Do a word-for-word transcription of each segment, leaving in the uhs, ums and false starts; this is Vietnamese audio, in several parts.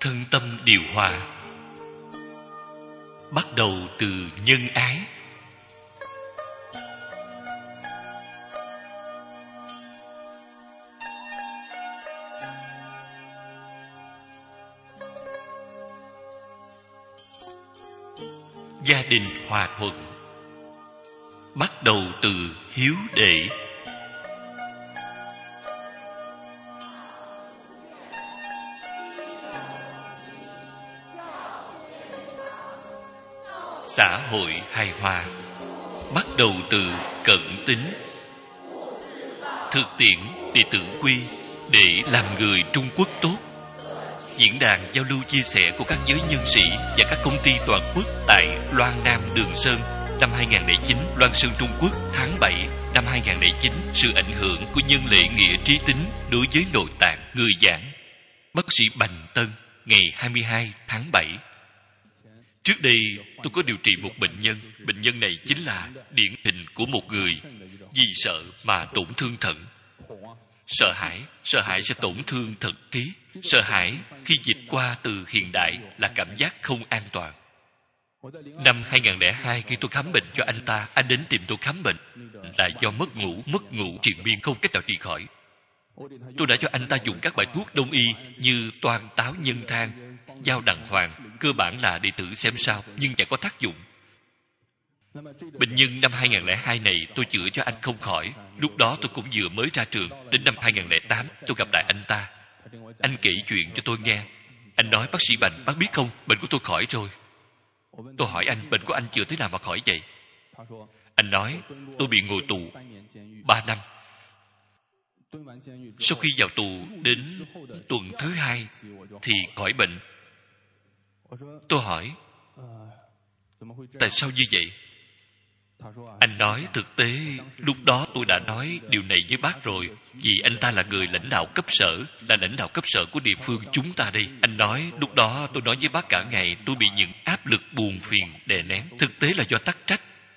thân tâm điều hòa. Bắt đầu từ nhân ái. Gia đình hòa thuận. Bắt đầu từ hiếu đệ. Xã hội hài hòa. Bắt đầu từ cẩn tính. Thực tiễn đệ tử quy để làm người Trung Quốc tốt. Diễn đàn giao lưu chia sẻ của các giới nhân sĩ và các công ty toàn quốc tại Loan Nam Đường Sơn năm hai không không chín, Loan Sơn Trung Quốc tháng bảy năm hai không không chín. Sự ảnh hưởng của nhân lễ nghĩa trí tính đối với nội tạng. Người giảng bác sĩ Bành Tân, ngày hai mươi hai tháng bảy. Trước đây tôi có điều trị một bệnh nhân. Bệnh nhân này chính là điển hình của một người vì sợ mà tổn thương thận. Sợ hãi, sợ hãi sẽ tổn thương thận khí. Sợ hãi khi dịch qua từ hiện đại là cảm giác không an toàn. Năm hai không không hai, khi tôi khám bệnh cho anh ta, anh đến tìm tôi khám bệnh là do mất ngủ, mất ngủ triền miên không cách nào trị khỏi. Tôi đã cho anh ta dùng các bài thuốc đông y như toan táo nhân thang, dao đằng hoàng, cơ bản là để thử xem sao, nhưng chẳng có tác dụng. Bệnh nhân năm hai không không hai này tôi chữa cho anh không khỏi. Lúc đó tôi cũng vừa mới ra trường. Đến năm hai không không tám tôi gặp lại anh ta. Anh kể chuyện cho tôi nghe. Anh nói: bác sĩ Bành, bác biết không, bệnh của tôi khỏi rồi. Tôi hỏi anh: bệnh của anh chữa thế nào mà khỏi vậy? Anh nói: tôi bị ngồi tù ba năm. Sau khi vào tù đến tuần thứ hai thì khỏi bệnh. Tôi hỏi: tại sao như vậy? Anh nói: thực tế lúc đó tôi đã nói điều này với bác rồi, vì anh ta là người lãnh đạo cấp sở, là lãnh đạo cấp sở của địa phương chúng ta đây. Anh nói: lúc đó tôi nói với bác cả ngày, tôi bị những áp lực buồn phiền đè nén, thực tế là do tắc trách.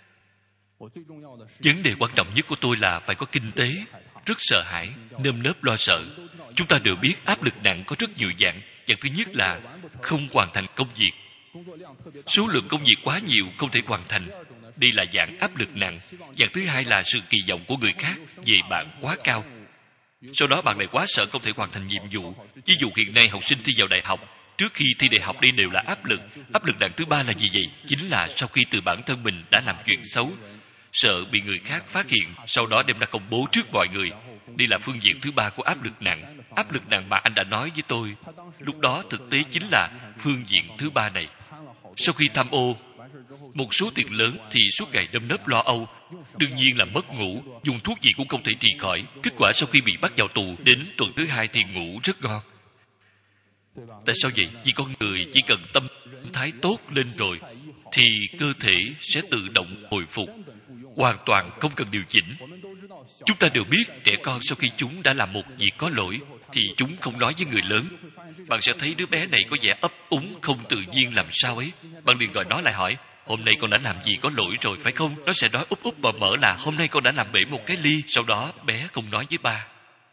Vấn đề quan trọng nhất của tôi là phải có kinh tế. Rất sợ hãi, nơm nớp lo sợ. Chúng ta đều biết áp lực nặng có rất nhiều dạng. Dạng thứ nhất là không hoàn thành công việc. Số lượng công việc quá nhiều, không thể hoàn thành. Đây là dạng áp lực nặng. Dạng thứ hai là sự kỳ vọng của người khác về bạn quá cao. Sau đó bạn lại quá sợ không thể hoàn thành nhiệm vụ. Ví dụ hiện nay học sinh thi vào đại học, trước khi thi đại học đây đều là áp lực. Áp lực nặng thứ ba là gì vậy? Chính là sau khi từ bản thân mình đã làm chuyện xấu, sợ bị người khác phát hiện, sau đó đem ra công bố trước mọi người. Đây là phương diện thứ ba của áp lực nặng. Áp lực nặng mà anh đã nói với tôi lúc đó thực tế chính là phương diện thứ ba này. Sau khi tham ô một số tiền lớn thì suốt ngày nơm nớp lo âu, đương nhiên là mất ngủ, dùng thuốc gì cũng không thể trị khỏi. Kết quả sau khi bị bắt vào tù, đến tuần thứ hai thì ngủ rất ngon. Tại sao vậy? Vì con người chỉ cần tâm thái tốt lên rồi thì cơ thể sẽ tự động hồi phục, hoàn toàn không cần điều chỉnh. Chúng ta đều biết trẻ con sau khi chúng đã làm một việc có lỗi thì chúng không nói với người lớn. Bạn sẽ thấy đứa bé này có vẻ ấp úng không tự nhiên làm sao ấy. Bạn liền gọi nó lại hỏi: hôm nay con đã làm gì có lỗi rồi phải không? Nó sẽ nói úp úp mở mở là hôm nay con đã làm bể một cái ly. Sau đó bé không nói với ba.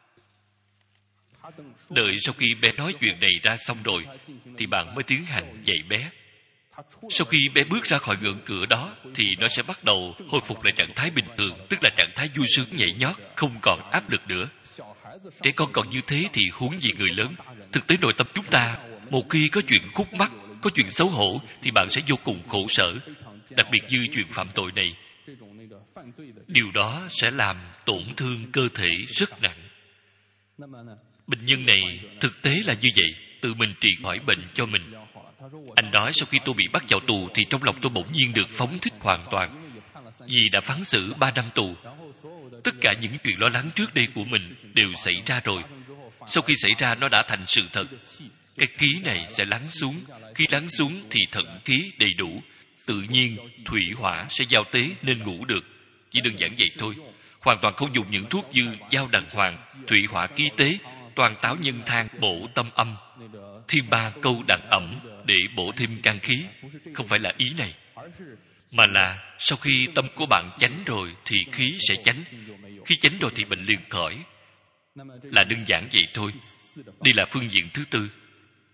Đợi sau khi bé nói chuyện này ra xong rồi thì bạn mới tiến hành dạy bé. Sau khi bé bước ra khỏi ngưỡng cửa đó thì nó sẽ bắt đầu hồi phục lại trạng thái bình thường, tức là trạng thái vui sướng nhảy nhót, không còn áp lực nữa. Trẻ con còn như thế thì huống gì người lớn. Thực tế nội tâm chúng ta, một khi có chuyện khúc mắc, có chuyện xấu hổ thì bạn sẽ vô cùng khổ sở. Đặc biệt như chuyện phạm tội này, điều đó sẽ làm tổn thương cơ thể rất nặng. Bệnh nhân này thực tế là như vậy, tự mình trị khỏi bệnh cho mình. Anh nói sau khi tôi bị bắt vào tù thì trong lòng tôi bỗng nhiên được phóng thích hoàn toàn, vì đã phán xử ba năm tù. Tất cả những chuyện lo lắng trước đây của mình đều xảy ra rồi. Sau khi xảy ra nó đã thành sự thật. Cái khí này sẽ lắng xuống. Khi lắng xuống thì thận khí đầy đủ, tự nhiên thủy hỏa sẽ giao tế nên ngủ được. Chỉ đơn giản vậy thôi. Hoàn toàn không dùng những thuốc như dao đằng hoàng, thủy hỏa ký tế, toàn táo nhân thang bổ tâm âm, thiên ba câu đằng ẩm để bổ thêm can khí. Không phải là ý này, mà là sau khi tâm của bạn chánh rồi thì khí sẽ chánh. Khi chánh rồi thì bệnh liền khỏi. Là đơn giản vậy thôi. Đây là phương diện thứ tư.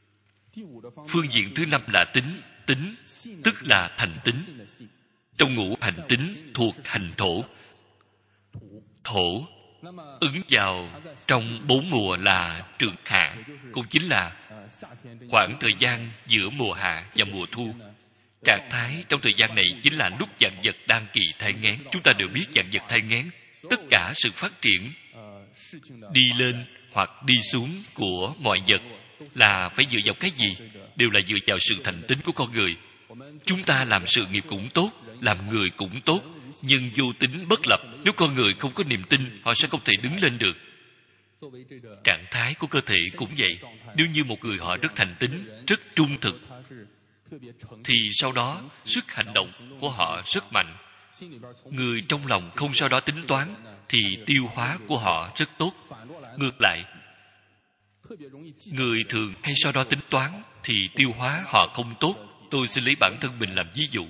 Phương diện thứ năm là tính. Tính tức là thành tính. Trong ngũ hành tính thuộc hành thổ. Thổ ứng vào trong bốn mùa là trường hạ, cũng chính là khoảng thời gian giữa mùa hạ và mùa thu. Trạng thái trong thời gian này chính là lúc vạn vật đang kỳ thai nghén. Chúng ta đều biết vạn vật thai nghén, tất cả sự phát triển đi lên hoặc đi xuống của mọi vật là phải dựa vào cái gì? Đều là dựa vào sự thành tính của con người. Chúng ta làm sự nghiệp cũng tốt, làm người cũng tốt, nhưng vô tính bất lập. Nếu con người không có niềm tin, họ sẽ không thể đứng lên được. Trạng thái của cơ thể cũng vậy. Nếu như một người họ rất thành tính, rất trung thực, thì sau đó sức hành động của họ rất mạnh. Người trong lòng không sau đó tính toán, thì tiêu hóa của họ rất tốt. Ngược lại, người thường hay sau đó tính toán, thì tiêu hóa họ không tốt. Tôi xin lấy bản thân mình làm ví dụ.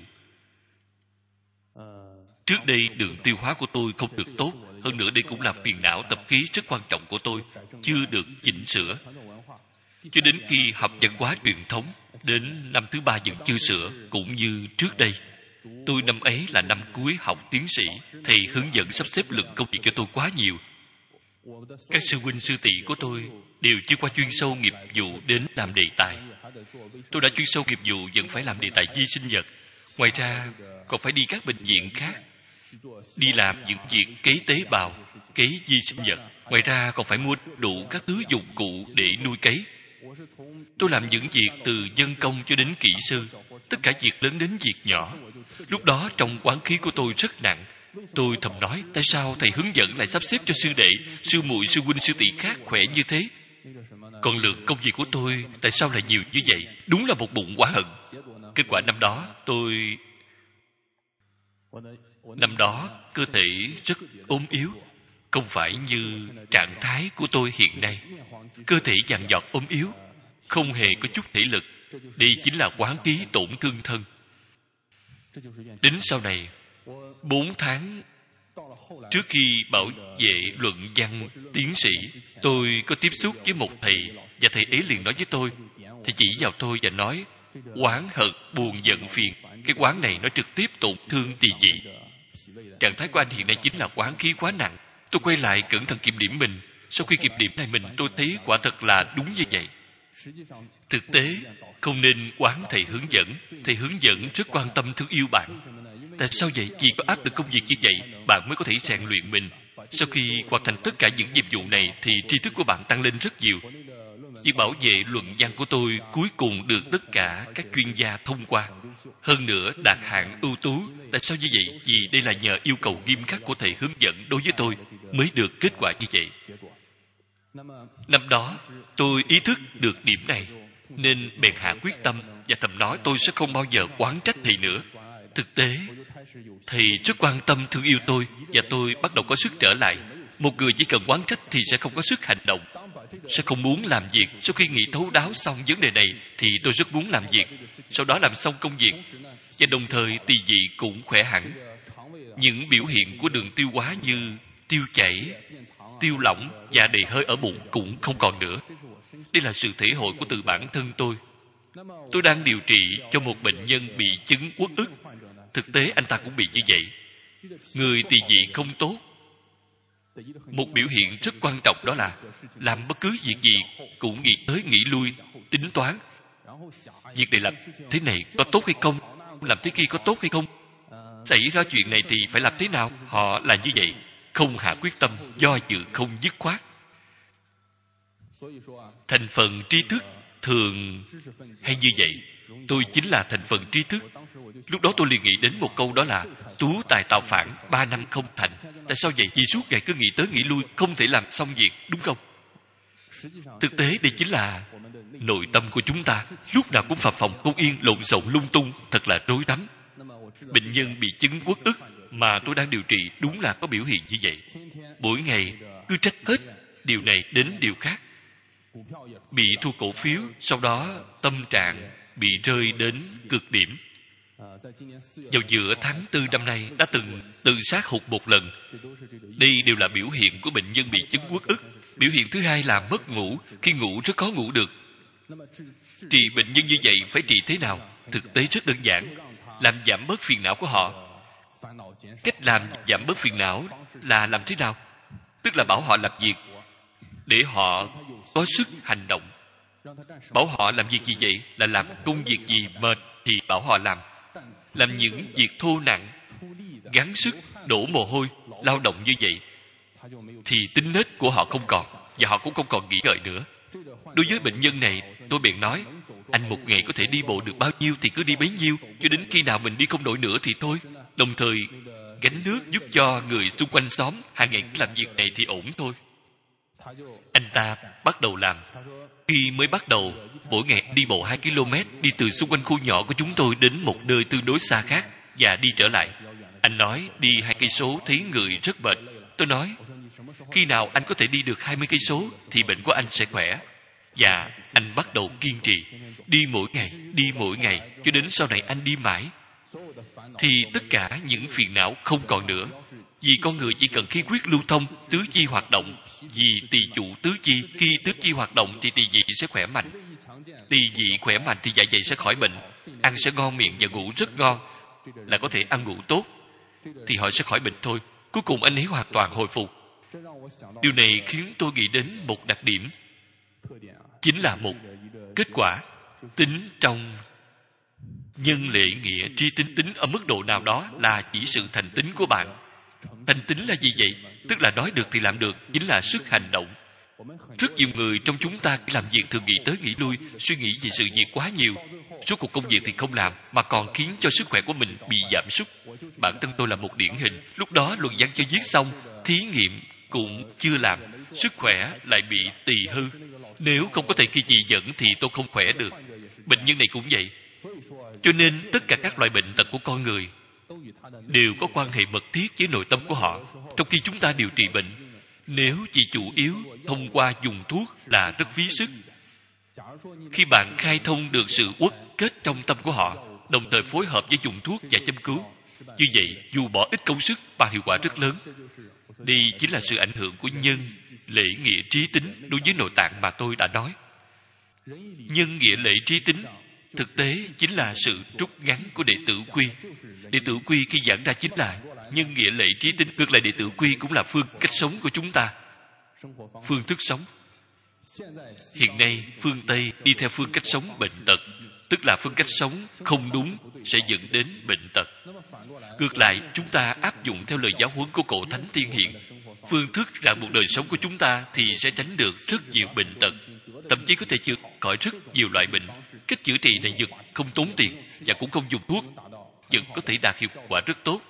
Trước đây đường tiêu hóa của tôi không được tốt. Hơn nữa đây cũng là phiền não tập khí rất quan trọng của tôi, chưa được chỉnh sửa. Cho đến khi học văn hóa truyền thống, đến năm thứ ba vẫn chưa sửa. Cũng như trước đây, tôi năm ấy là năm cuối học tiến sĩ, thầy hướng dẫn sắp xếp lượng công việc cho tôi quá nhiều. Các sư huynh sư tỷ của tôi đều chưa qua chuyên sâu nghiệp vụ đến làm đề tài. Tôi đã chuyên sâu nghiệp vụ vẫn phải làm đề tài vi sinh vật. Ngoài ra còn phải đi các bệnh viện khác, đi làm những việc kế tế bào, kế vi sinh vật. Ngoài ra còn phải mua đủ các thứ dụng cụ để nuôi cấy. Tôi làm những việc từ dân công cho đến kỹ sư, tất cả việc lớn đến việc nhỏ. Lúc đó trong quán khí của tôi rất nặng. Tôi thầm nói, tại sao thầy hướng dẫn lại sắp xếp cho sư đệ, sư muội, sư huynh, sư tỷ khác khỏe như thế? Còn lượng công việc của tôi tại sao lại nhiều như vậy? Đúng là một bụng oán hận. Kết quả năm đó tôi năm đó cơ thể rất ốm yếu, không phải như trạng thái của tôi hiện nay. Cơ thể dằn dọt ốm yếu, không hề có chút thể lực. Đây chính là quán khí tổn thương thân. Đến sau này, bốn tháng trước khi bảo vệ luận văn tiến sĩ, tôi có tiếp xúc với một thầy, và thầy ấy liền nói với tôi, thầy chỉ vào tôi và nói, oán hận, buồn giận phiền, cái quán này nó trực tiếp tổn thương tỳ vị. Trạng thái của anh hiện nay chính là quán khí quá nặng. Tôi quay lại cẩn thận kiểm điểm mình. Sau khi kiểm điểm lại mình, tôi thấy quả thật là đúng như vậy. Thực tế, không nên oán thầy hướng dẫn. Thầy hướng dẫn rất quan tâm thương yêu bạn. Tại sao vậy? Vì có áp lực công việc như vậy, bạn mới có thể rèn luyện mình. Sau khi hoàn thành tất cả những nhiệm vụ này, thì tri thức của bạn tăng lên rất nhiều. Việc bảo vệ luận văn của tôi cuối cùng được tất cả các chuyên gia thông qua. Hơn nữa, đạt hạng ưu tú. Tại sao như vậy? Vì đây là nhờ yêu cầu nghiêm khắc của thầy hướng dẫn đối với tôi mới được kết quả như vậy. Năm đó, tôi ý thức được điểm này, nên bèn hạ quyết tâm và thầm nói tôi sẽ không bao giờ oán trách thầy nữa. Thực tế, thầy rất quan tâm thương yêu tôi, và tôi bắt đầu có sức trở lại. Một người chỉ cần oán trách thì sẽ không có sức hành động, sẽ không muốn làm việc. Sau khi nghĩ thấu đáo xong vấn đề này, thì tôi rất muốn làm việc. Sau đó làm xong công việc, và đồng thời tỳ vị cũng khỏe hẳn. Những biểu hiện của đường tiêu hóa như tiêu chảy, tiêu lỏng và đầy hơi ở bụng cũng không còn nữa. Đây là sự thể hội của từ bản thân tôi. Tôi đang điều trị cho một bệnh nhân bị chứng uất ức. Thực tế anh ta cũng bị như vậy. Người tỳ vị không tốt. Một biểu hiện rất quan trọng đó là làm bất cứ việc gì cũng nghĩ tới nghĩ lui, tính toán. Việc này làm thế này có tốt hay không? Làm thế kia có tốt hay không? Xảy ra chuyện này thì phải làm thế nào? Họ là như vậy, không hạ quyết tâm, do dự không dứt khoát. Thành phần tri thức thường hay như vậy. Tôi chính là thành phần tri thức. Lúc đó tôi liền nghĩ đến một câu, đó là tú tài tạo phản, ba năm không thành. Tại sao vậy? Vì suốt ngày cứ nghĩ tới nghĩ lui, không thể làm xong việc, đúng không? Thực tế đây chính là nội tâm của chúng ta, lúc nào cũng phập phồng không yên, lộn xộn lung tung, thật là rối rắm. Bệnh nhân bị chứng uất ức mà tôi đang điều trị đúng là có biểu hiện như vậy. Mỗi ngày cứ trách hết điều này đến điều khác. Bị thua cổ phiếu, sau đó tâm trạng bị rơi đến cực điểm. Vào giữa tháng tư năm nay đã từng tự sát hụt một lần. Đây đều là biểu hiện của bệnh nhân bị chứng uất ức. Biểu hiện thứ hai là mất ngủ. Khi ngủ rất khó ngủ được. Trị bệnh nhân như vậy phải trị thế nào? Thực tế rất đơn giản. Làm giảm bớt phiền não của họ. Cách làm giảm bớt phiền não là làm thế nào? Tức là bảo họ làm việc để họ có sức hành động. Bảo họ làm việc gì vậy? Là làm công việc gì mệt thì bảo họ làm. Làm những việc thô nặng, gắng sức, đổ mồ hôi, lao động như vậy thì tính nết của họ không còn, và họ cũng không còn nghĩ ngợi nữa. Đối với bệnh nhân này, tôi bèn nói, anh một ngày có thể đi bộ được bao nhiêu thì cứ đi bấy nhiêu, cho đến khi nào mình đi không nổi nữa thì thôi. Đồng thời gánh nước giúp cho người xung quanh xóm hàng ngày làm việc này thì ổn thôi. Anh ta bắt đầu làm. Khi mới bắt đầu, mỗi ngày đi bộ hai ki lô mét, đi từ xung quanh khu nhỏ của chúng tôi đến một nơi tương đối xa khác và đi trở lại. Anh nói đi hai cây số thấy người rất mệt. Tôi nói, khi nào anh có thể đi được hai mươi cây số thì bệnh của anh sẽ khỏe. Và anh bắt đầu kiên trì, đi mỗi ngày, đi mỗi ngày, cho đến sau này anh đi mãi. Thì tất cả những phiền não không còn nữa. Vì con người chỉ cần khí huyết lưu thông, tứ chi hoạt động. Vì tỳ chủ tứ chi, khi tứ chi hoạt động thì tỳ vị sẽ khỏe mạnh. Tỳ vị khỏe mạnh thì dạ dày sẽ khỏi bệnh, ăn sẽ ngon miệng và ngủ rất ngon, là có thể ăn ngủ tốt, thì họ sẽ khỏi bệnh thôi. Cuối cùng anh ấy hoàn toàn hồi phục. Điều này khiến tôi nghĩ đến một đặc điểm, chính là một kết quả tính trong nhân lễ nghĩa tri tính. Tính ở mức độ nào đó là chỉ sự thành tín của bạn. Thành tín là gì vậy? Tức là nói được thì làm được, chính là sức hành động. Rất nhiều người trong chúng ta khi làm việc thường nghĩ tới nghĩ lui, suy nghĩ về sự việc quá nhiều. Số cuộc công việc thì không làm, mà còn khiến cho sức khỏe của mình bị giảm sút. Bản thân tôi là một điển hình. Lúc đó luận văn chưa viết xong, thí nghiệm cũng chưa làm, sức khỏe lại bị tỳ hư. Nếu không có thầy kia chỉ dẫn thì tôi không khỏe được. Bệnh nhân này cũng vậy. Cho nên tất cả các loại bệnh tật của con người đều có quan hệ mật thiết với nội tâm của họ. Trong khi chúng ta điều trị bệnh, nếu chỉ chủ yếu thông qua dùng thuốc là rất phí sức. Khi bạn khai thông được sự uất kết trong tâm của họ, đồng thời phối hợp với dùng thuốc và châm cứu, như vậy dù bỏ ít công sức mà hiệu quả rất lớn. Đây chính là sự ảnh hưởng của nhân, lễ, nghĩa, trí tính đối với nội tạng mà tôi đã nói. Nhân, nghĩa, lễ, trí tính thực tế chính là sự rút ngắn của đệ tử quy. Đệ tử quy khi giảng ra chính là nhân, nghĩa, lễ, trí tính. Ngược lại đệ tử quy cũng là phương cách sống của chúng ta, phương thức sống. Hiện nay phương Tây đi theo phương cách sống bệnh tật, tức là phương cách sống không đúng sẽ dẫn đến bệnh tật. Ngược lại chúng ta áp dụng theo lời giáo huấn của cổ thánh tiên hiền, phương thức ràng buộc đời sống của chúng ta thì sẽ tránh được rất nhiều bệnh tật, thậm chí có thể chữa khỏi rất nhiều loại bệnh. Cách chữa trị này vực không tốn tiền và cũng không dùng thuốc, vẫn có thể đạt hiệu quả rất tốt.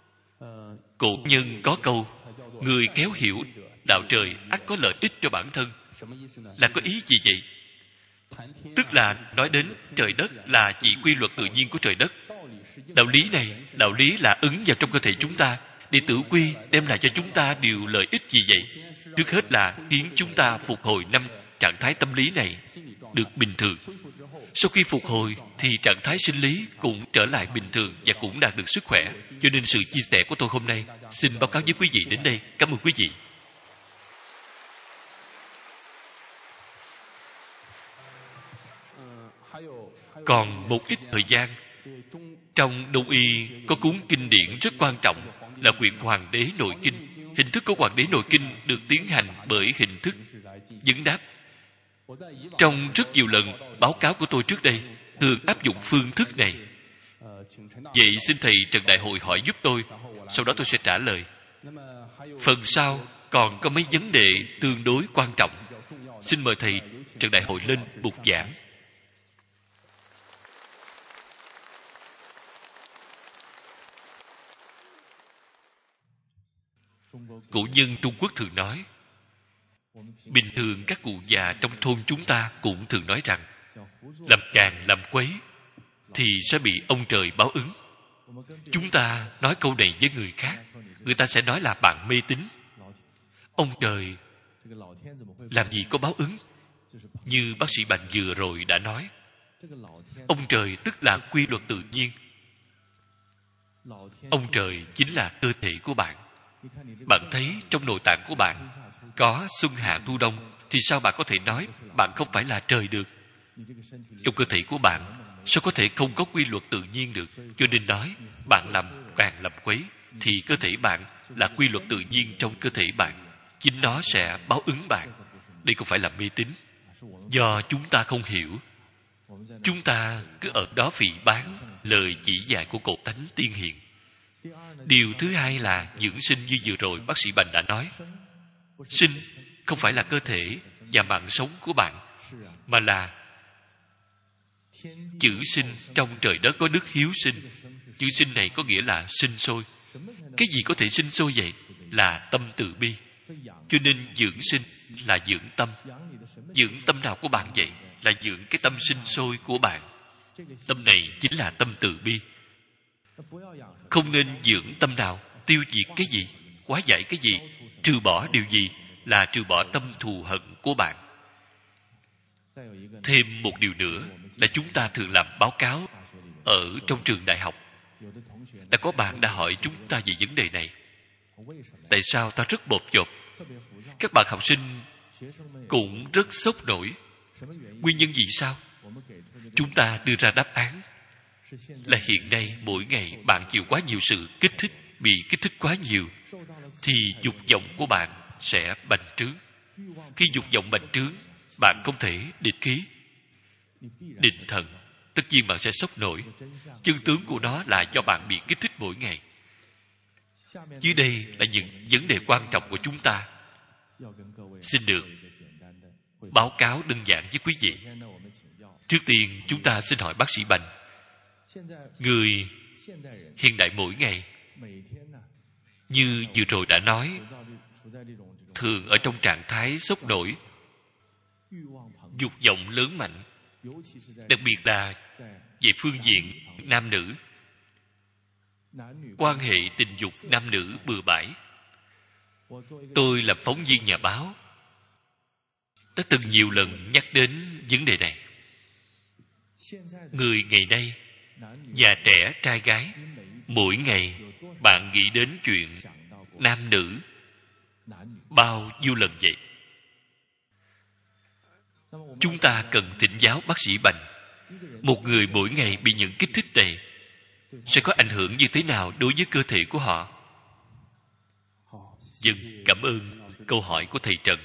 Cổ nhân có câu, người khéo hiểu đạo trời ắt có lợi ích cho bản thân. Là có ý gì vậy? Tức là nói đến trời đất là chỉ quy luật tự nhiên của trời đất. Đạo lý này, đạo lý là ứng vào trong cơ thể chúng ta. Đệ tử quy đem lại cho chúng ta điều lợi ích gì vậy? Trước hết là khiến chúng ta phục hồi năm trạng thái tâm lý này được bình thường. Sau khi phục hồi thì trạng thái sinh lý cũng trở lại bình thường và cũng đạt được sức khỏe. Cho nên sự chia sẻ của tôi hôm nay xin báo cáo với quý vị đến đây. Cảm ơn quý vị. Còn một ít thời gian, trong Đông y có cuốn kinh điển rất quan trọng là quyển Hoàng đế nội kinh. Hình thức của Hoàng đế nội kinh được tiến hành bởi hình thức vấn đáp. Trong rất nhiều lần báo cáo của tôi trước đây thường áp dụng phương thức này. Vậy xin thầy Trần Đại Hội hỏi giúp tôi, sau đó tôi sẽ trả lời. Phần sau còn có mấy vấn đề tương đối quan trọng. Xin mời thầy Trần Đại Hội lên bục giảng. Cổ nhân Trung Quốc thường nói, bình thường các cụ già trong thôn chúng ta cũng thường nói rằng, làm càng làm quấy thì sẽ bị ông trời báo ứng. Chúng ta nói câu này với người khác, người ta sẽ nói là bạn mê tín. Ông trời làm gì có báo ứng? Như bác sĩ Bành vừa rồi đã nói, ông trời tức là quy luật tự nhiên. Ông trời chính là cơ thể của bạn. Bạn thấy trong nội tạng của bạn có xuân hạ thu đông, thì sao bạn có thể nói bạn không phải là trời được? Trong cơ thể của bạn sao có thể không có quy luật tự nhiên được? Cho nên nói, bạn làm càng làm quấy, thì cơ thể bạn là quy luật tự nhiên trong cơ thể bạn. Chính nó sẽ báo ứng bạn. Đây không phải là mê tín. Do chúng ta không hiểu, chúng ta cứ ở đó phỉ báng lời chỉ dạy của Cổ Thánh Tiên Hiền. Điều thứ hai là dưỡng sinh, như vừa rồi bác sĩ Bành đã nói. Sinh không phải là cơ thể và mạng sống của bạn, mà là chữ sinh. Trong trời đất có đức hiếu sinh. Chữ sinh này có nghĩa là sinh sôi. Cái gì có thể sinh sôi vậy? Là tâm từ bi. Cho nên dưỡng sinh là dưỡng tâm. Dưỡng tâm nào của bạn vậy? Là dưỡng cái tâm sinh sôi của bạn. Tâm này chính là tâm từ bi. Không nên dưỡng tâm nào tiêu diệt cái gì, hóa giải cái gì, trừ bỏ điều gì, là trừ bỏ tâm thù hận của bạn. Thêm một điều nữa là chúng ta thường làm báo cáo ở trong trường đại học. Đã có bạn đã hỏi chúng ta về vấn đề này. Tại sao ta rất bột chộp? Các bạn học sinh cũng rất sốc nổi. Nguyên nhân vì sao? Chúng ta đưa ra đáp án là hiện nay mỗi ngày bạn chịu quá nhiều sự kích thích, bị kích thích quá nhiều, thì dục vọng của bạn sẽ bành trướng. Khi dục vọng bành trướng, bạn không thể định khí, định thần. Tất nhiên bạn sẽ sốc nổi. Chân tướng của nó là do bạn bị kích thích mỗi ngày. Dưới đây là những vấn đề quan trọng của chúng ta xin được báo cáo đơn giản với quý vị. Trước tiên chúng ta xin hỏi bác sĩ Bành. Người hiện đại mỗi ngày, như vừa rồi đã nói, thường ở trong trạng thái sốc nổi, dục vọng lớn mạnh, đặc biệt là về phương diện nam nữ. Quan hệ tình dục nam nữ bừa bãi. Tôi làm phóng viên nhà báo, đã từng nhiều lần nhắc đến vấn đề này. Người ngày nay, già trẻ trai gái, mỗi ngày bạn nghĩ đến chuyện nam nữ bao nhiêu lần vậy? Chúng ta cần thỉnh giáo bác sĩ Bành. Một người mỗi ngày bị những kích thích này sẽ có ảnh hưởng như thế nào đối với cơ thể của họ? Dân cảm ơn câu hỏi của thầy Trần.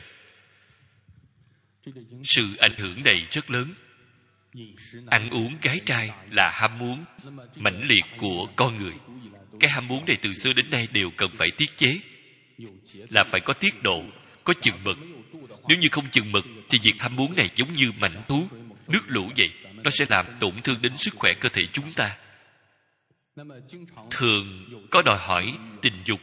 Sự ảnh hưởng này rất lớn. Ăn uống gái trai là ham muốn mãnh liệt của con người. Cái ham muốn này từ xưa đến nay đều cần phải tiết chế, là phải có tiết độ, có chừng mực. Nếu như không chừng mực thì việc ham muốn này giống như mãnh thú, nước lũ vậy. Nó sẽ làm tổn thương đến sức khỏe cơ thể chúng ta. Thường có đòi hỏi tình dục.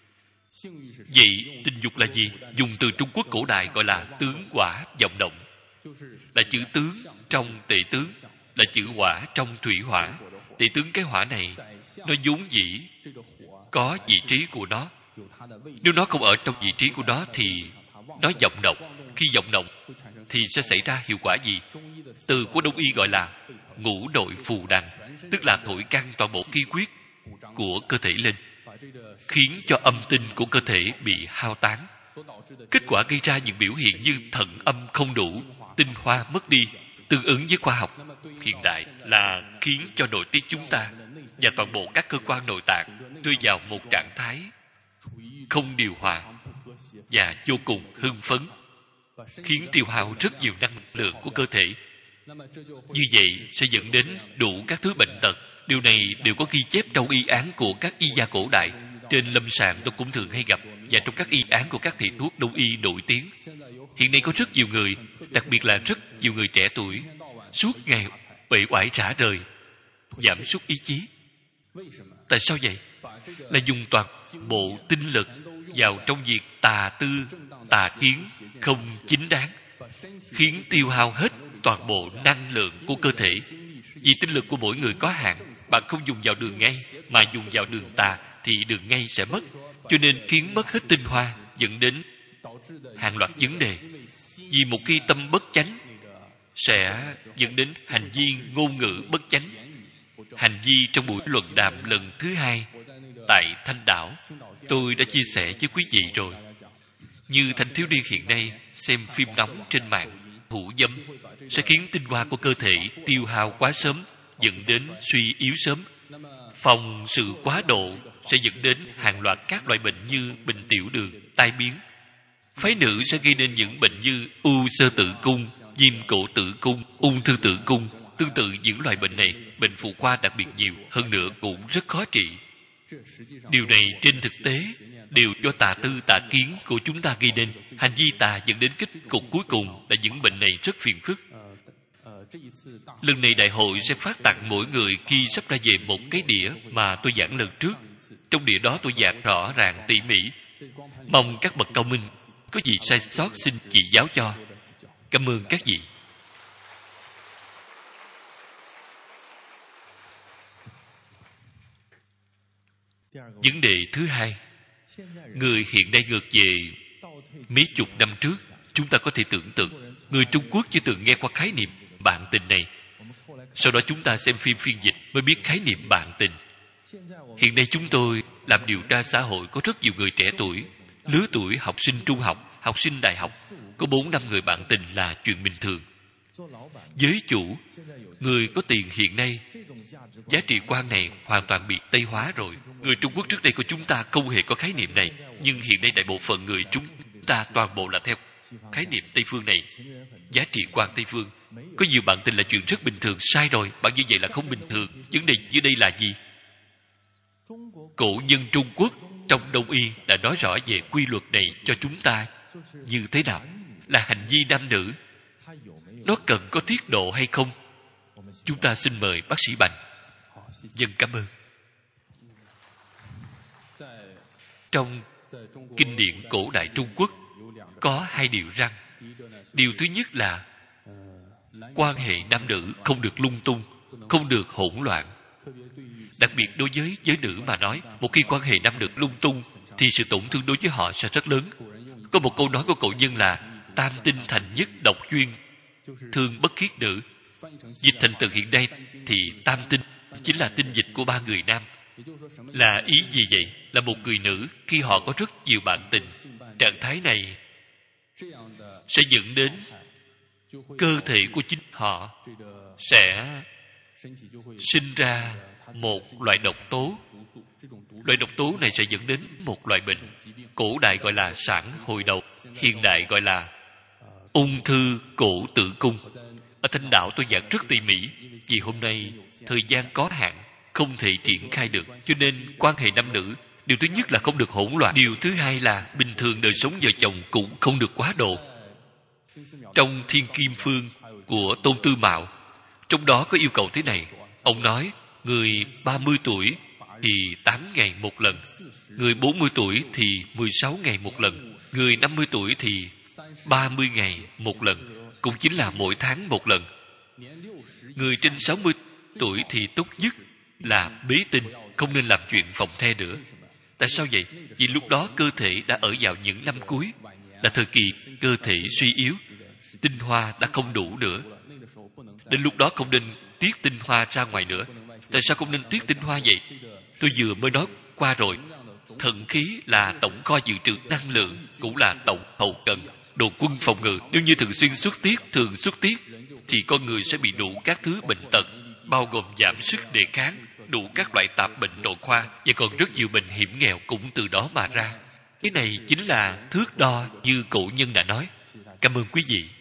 Vậy tình dục là gì? Dùng từ Trung Quốc cổ đại gọi là tướng hỏa vọng động. Là chữ tướng trong tệ tướng, là chữ hỏa trong thủy hỏa. Tệ tướng cái hỏa này, nó vốn dĩ có vị trí của nó. Nếu nó không ở trong vị trí của nó thì nó vọng động. Khi vọng động thì sẽ xảy ra hiệu quả gì? Từ của Đông y gọi là ngũ đội phù đằng, tức là thổi căng toàn bộ khí huyết của cơ thể lên, khiến cho âm tinh của cơ thể bị hao tán. Kết quả gây ra những biểu hiện như thận âm không đủ, tinh hoa mất đi. Tương ứng với khoa học hiện đại là khiến cho nội tiết chúng ta và toàn bộ các cơ quan nội tạng rơi vào một trạng thái không điều hòa và vô cùng hưng phấn, khiến tiêu hao rất nhiều năng lượng của cơ thể. Như vậy sẽ dẫn đến đủ các thứ bệnh tật. Điều này đều có ghi chép trong y án của các y gia cổ đại. Trên lâm sàng tôi cũng thường hay gặp, và trong các y án của các thầy thuốc đông y nổi tiếng. Hiện nay có rất nhiều người, đặc biệt là rất nhiều người trẻ tuổi, suốt ngày uể oải rã rời, giảm sút ý chí. Tại sao vậy? Là dùng toàn bộ tinh lực vào trong việc tà tư, tà kiến không chính đáng, khiến tiêu hao hết toàn bộ năng lượng của cơ thể. Vì tinh lực của mỗi người có hạn, bạn không dùng vào đường ngay mà dùng vào đường tà thì đường ngay sẽ mất, cho nên khiến mất hết tinh hoa, dẫn đến hàng loạt vấn đề. Vì một khi tâm bất chánh sẽ dẫn đến hành vi ngôn ngữ bất chánh. Hành vi trong buổi luận đàm lần thứ hai tại Thanh Đảo, tôi đã chia sẻ với quý vị rồi. Như thanh thiếu niên hiện nay xem phim nóng trên mạng, thủ dâm sẽ khiến tinh hoa của cơ thể tiêu hao quá sớm, dẫn đến suy yếu sớm. Phòng sự quá độ sẽ dẫn đến hàng loạt các loại bệnh như bệnh tiểu đường, tai biến. Phái nữ sẽ gây nên những bệnh như u xơ tử cung, viêm cổ tử cung, ung thư tử cung. Tương tự những loại bệnh này, bệnh phụ khoa đặc biệt nhiều, hơn nữa cũng rất khó trị. Điều này trên thực tế đều do tà tư tà kiến của chúng ta gây nên. Hành vi tà dẫn đến kết cục cuối cùng là những bệnh này rất phiền phức. Lần này đại hội sẽ phát tặng mỗi người khi sắp ra về một cái đĩa mà tôi giảng lần trước. Trong đĩa đó tôi giảng rõ ràng tỉ mỉ. Mong các bậc cao minh có gì sai sót xin chỉ giáo cho. Cảm ơn các vị. Vấn đề thứ hai, người hiện nay ngược về mấy chục năm trước. Chúng ta có thể tưởng tượng, người Trung Quốc chưa từng nghe qua khái niệm bạn tình này. Sau đó chúng ta xem phim phiên dịch mới biết khái niệm bạn tình. Hiện nay chúng tôi làm điều tra xã hội, có rất nhiều người trẻ tuổi, lứa tuổi học sinh trung học, học sinh đại học, có bốn năm người bạn tình là chuyện bình thường. Giới chủ, người có tiền hiện nay, giá trị quan này hoàn toàn bị Tây hóa rồi. Người Trung Quốc trước đây của chúng ta không hề có khái niệm này, nhưng hiện nay đại bộ phận người chúng ta toàn bộ là theo khái niệm Tây phương này. Giá trị quan Tây phương, có nhiều bạn tình là chuyện rất bình thường. Sai rồi, bạn như vậy là không bình thường. Vấn đề dưới đây là gì? Cổ nhân Trung Quốc trong Đông y đã nói rõ về quy luật này cho chúng ta như thế nào. Là hành vi nam nữ, nó cần có tiết độ hay không? Chúng ta xin mời bác sĩ Bành. Dân cảm ơn. Trong kinh điển cổ đại Trung Quốc có hai điều răn. Điều thứ nhất là quan hệ nam nữ không được lung tung, không được hỗn loạn. Đặc biệt đối với giới nữ mà nói, một khi quan hệ nam nữ lung tung thì sự tổn thương đối với họ sẽ rất lớn. Có một câu nói của cổ nhân là tam tinh thành nhất độc chuyên, thương bất khiết nữ. Dịch thành từ hiện nay thì tam tinh chính là tinh dịch của ba người nam. Là ý gì vậy? Là một người nữ khi họ có rất nhiều bạn tình, trạng thái này sẽ dẫn đến cơ thể của chính họ sẽ sinh ra một loại độc tố. Loại độc tố này sẽ dẫn đến một loại bệnh. Cổ đại gọi là sản hồi đầu, hiện đại gọi là ung thư cổ tử cung. Ở Thanh Đảo tôi giảng rất tỉ mỉ, vì hôm nay thời gian có hạn, không thể triển khai được. Cho nên quan hệ nam nữ, điều thứ nhất là không được hỗn loạn. Điều thứ hai là bình thường đời sống vợ chồng cũng không được quá độ. Trong Thiên Kim Phương của Tôn Tư Mạo, trong đó có yêu cầu thế này. Ông nói người ba mươi tuổi thì tám ngày một lần, người bốn mươi tuổi thì mười sáu ngày một lần, người năm mươi tuổi thì ba mươi ngày một lần, cũng chính là mỗi tháng một lần. Người trên sáu mươi tuổi thì tốt nhất là bế tinh, không nên làm chuyện phòng the nữa. Tại sao vậy? Vì lúc đó cơ thể đã ở vào những năm cuối, là thời kỳ cơ thể suy yếu, tinh hoa đã không đủ nữa. Đến lúc đó không nên tiết tinh hoa ra ngoài nữa. Tại sao không nên tiết tinh hoa vậy? Tôi vừa mới nói qua rồi. Thận khí là tổng kho dự trữ năng lượng, cũng là tổng hậu cần, đồ quân phòng ngự. Nếu như thường xuyên xuất tiết, thường xuất tiết, thì con người sẽ bị đủ các thứ bệnh tật, bao gồm giảm sức đề kháng, đủ các loại tạp bệnh nội khoa, và còn rất nhiều bệnh hiểm nghèo cũng từ đó mà ra. Cái này chính là thước đo như cổ nhân đã nói. Cảm ơn quý vị.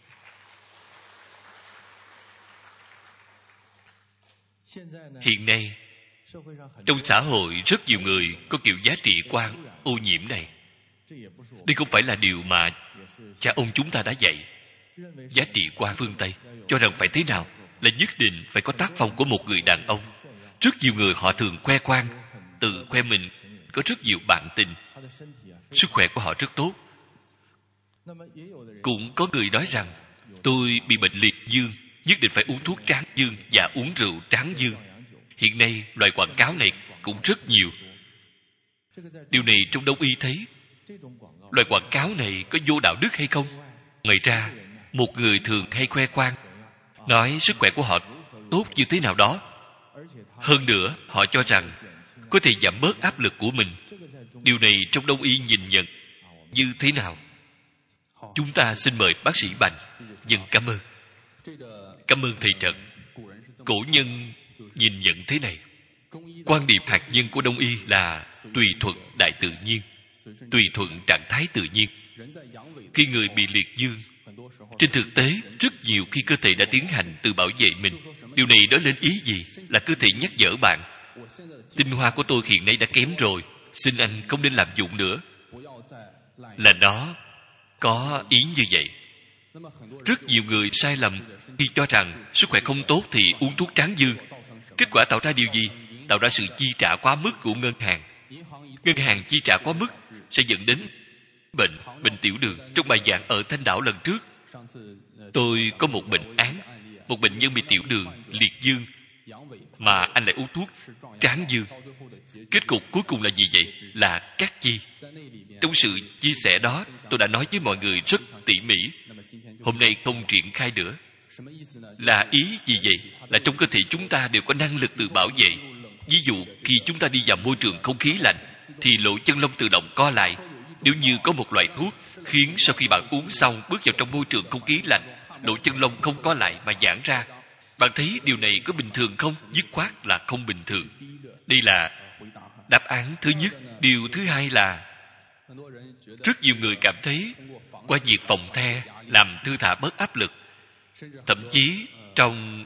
Hiện nay, trong xã hội rất nhiều người có kiểu giá trị quan ô nhiễm này. Đây không phải là điều mà cha ông chúng ta đã dạy. Giá trị quan phương Tây cho rằng phải thế nào? Là nhất định phải có tác phong của một người đàn ông. Rất nhiều người họ thường khoe khoang, tự khoe mình có rất nhiều bạn tình, sức khỏe của họ rất tốt. Cũng có người nói rằng tôi bị bệnh liệt dương, nhất định phải uống thuốc tráng dương và uống rượu tráng dương. Hiện nay loại quảng cáo này cũng rất nhiều. Điều này trong Đông y thấy. Loại quảng cáo này có vô đạo đức hay không? Ngoài ra, một người thường hay khoe khoang, nói sức khỏe của họ tốt như thế nào đó. Hơn nữa, họ cho rằng có thể giảm bớt áp lực của mình. Điều này trong Đông y nhìn nhận như thế nào? Chúng ta xin mời bác sĩ Bành. Dân cảm ơn. Cảm ơn thầy Trần. Cổ nhân nhìn nhận thế này: quan điểm hạt nhân của Đông y là tùy thuận đại tự nhiên, tùy thuận trạng thái tự nhiên. Khi người bị liệt dương, trên thực tế rất nhiều khi cơ thể đã tiến hành tự bảo vệ mình. Điều này nói lên ý gì? Là cơ thể nhắc nhở bạn: tinh hoa của tôi hiện nay đã kém rồi, xin anh không nên làm dụng nữa. Là nó có ý như vậy. Rất nhiều người sai lầm khi cho rằng sức khỏe không tốt thì uống thuốc tráng dương. Kết quả tạo ra điều gì? Tạo ra sự chi trả quá mức của ngân hàng. Ngân hàng chi trả quá mức sẽ dẫn đến bệnh, bệnh tiểu đường. Trong bài giảng ở Thanh Đảo lần trước, tôi có một bệnh án, một bệnh nhân bị tiểu đường, liệt dương, mà anh lại uống thuốc tráng dương. Kết cục cuối cùng là gì vậy? Là cắt chi. Trong sự chia sẻ đó, tôi đã nói với mọi người rất tỉ mỉ. Hôm nay không triển khai nữa. Là ý gì vậy? Là trong cơ thể chúng ta đều có năng lực tự bảo vệ. Ví dụ, khi chúng ta đi vào môi trường không khí lạnh, thì lỗ chân lông tự động co lại. Nếu như có một loại thuốc khiến sau khi bạn uống xong bước vào trong môi trường không khí lạnh, lỗ chân lông không co lại mà giãn ra, bạn thấy điều này có bình thường không? Dứt khoát là không bình thường. Đây là đáp án thứ nhất. Điều thứ hai là rất nhiều người cảm thấy qua việc phòng the làm thư thả bớt áp lực. Thậm chí trong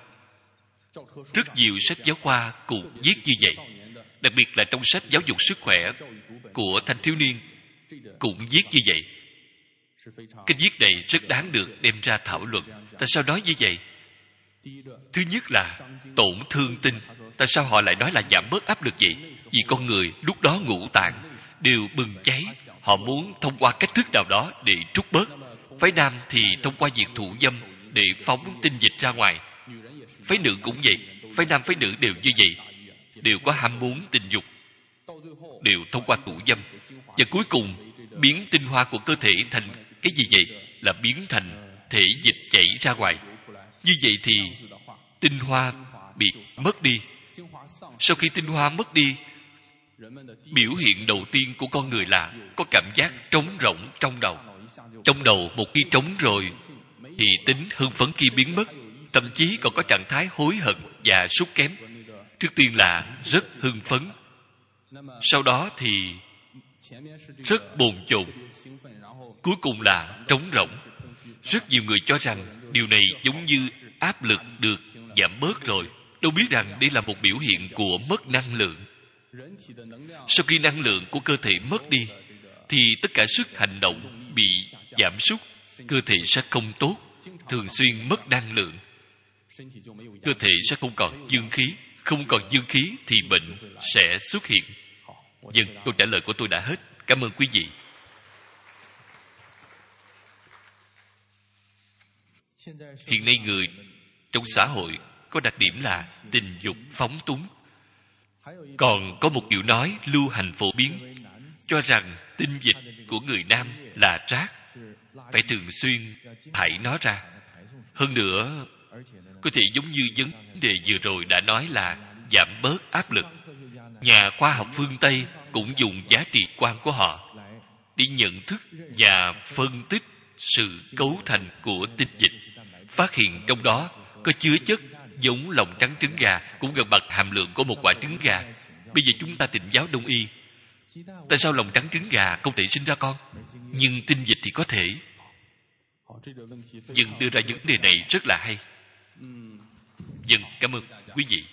rất nhiều sách giáo khoa cũng viết như vậy. Đặc biệt là trong sách giáo dục sức khỏe của thanh thiếu niên cũng viết như vậy. Cái viết này rất đáng được đem ra thảo luận. Tại sao nói như vậy? Thứ nhất là tổn thương tinh. Tại sao họ lại nói là giảm bớt áp lực vậy? Vì con người lúc đó ngũ tạng đều bừng cháy. Họ muốn thông qua cách thức nào đó để trút bớt. Phái nam thì thông qua việc thụ dâm để phóng tinh dịch ra ngoài. Phái nữ cũng vậy. Phái nam phái nữ đều như vậy, đều có ham muốn tình dục, đều thông qua thụ dâm. Và cuối cùng biến tinh hoa của cơ thể thành cái gì vậy? Là biến thành thể dịch chảy ra ngoài. Như vậy thì tinh hoa bị mất đi. Sau khi tinh hoa mất đi, biểu hiện đầu tiên của con người là có cảm giác trống rỗng trong đầu. Trong đầu một khi trống rồi thì tính hưng phấn kia biến mất, thậm chí còn có trạng thái hối hận và sút kém. Trước tiên là rất hưng phấn, sau đó thì rất bồn chồn, cuối cùng là trống rỗng. Rất nhiều người cho rằng điều này giống như áp lực được giảm bớt rồi, đâu biết rằng đây là một biểu hiện của mất năng lượng. Sau khi năng lượng của cơ thể mất đi thì tất cả sức hành động bị giảm sút, cơ thể sẽ không tốt, thường xuyên mất năng lượng, cơ thể sẽ không còn dương khí. Không còn dương khí thì bệnh sẽ xuất hiện. Dân, câu trả lời của tôi đã hết. Cảm ơn quý vị. Hiện nay người trong xã hội có đặc điểm là tình dục phóng túng. Còn có một kiểu nói lưu hành phổ biến cho rằng tinh dịch của người nam là rác, phải thường xuyên thải nó ra. Hơn nữa, có thể giống như vấn đề vừa rồi đã nói là giảm bớt áp lực. Nhà khoa học phương Tây cũng dùng giá trị quan của họ để nhận thức và phân tích sự cấu thành của tinh dịch, phát hiện trong đó có chứa chất giống lòng trắng trứng gà, cũng gần bằng hàm lượng của một quả trứng gà. Bây giờ chúng ta tịnh giáo Đông y, tại sao lòng trắng trứng gà không thể sinh ra con, nhưng tinh dịch thì có thể? Dân đưa ra vấn đề này rất là hay. Dân cảm ơn quý vị.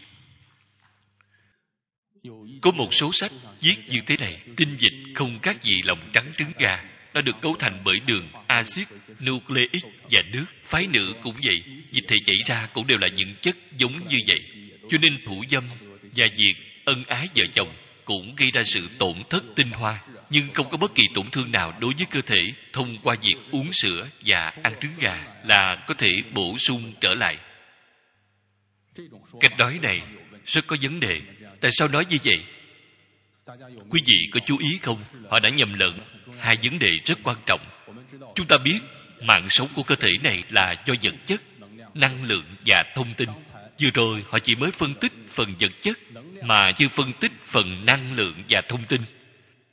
Có một số sách viết như thế này: tinh dịch không khác gì lòng trắng trứng gà, nó được cấu thành bởi đường, axit nucleic và nước. Phái nữ cũng vậy, dịch thể chảy ra cũng đều là những chất giống như vậy. Cho nên thủ dâm và việc ân ái vợ chồng cũng gây ra sự tổn thất tinh hoa, nhưng không có bất kỳ tổn thương nào đối với cơ thể. Thông qua việc uống sữa và ăn trứng gà là có thể bổ sung trở lại. Cách nói này rất có vấn đề. Tại sao nói như vậy? Quý vị có chú ý không? Họ đã nhầm lẫn hai vấn đề rất quan trọng. Chúng ta biết mạng sống của cơ thể này là do vật chất, năng lượng và thông tin. Vừa rồi họ chỉ mới phân tích phần vật chất mà chưa phân tích phần năng lượng và thông tin.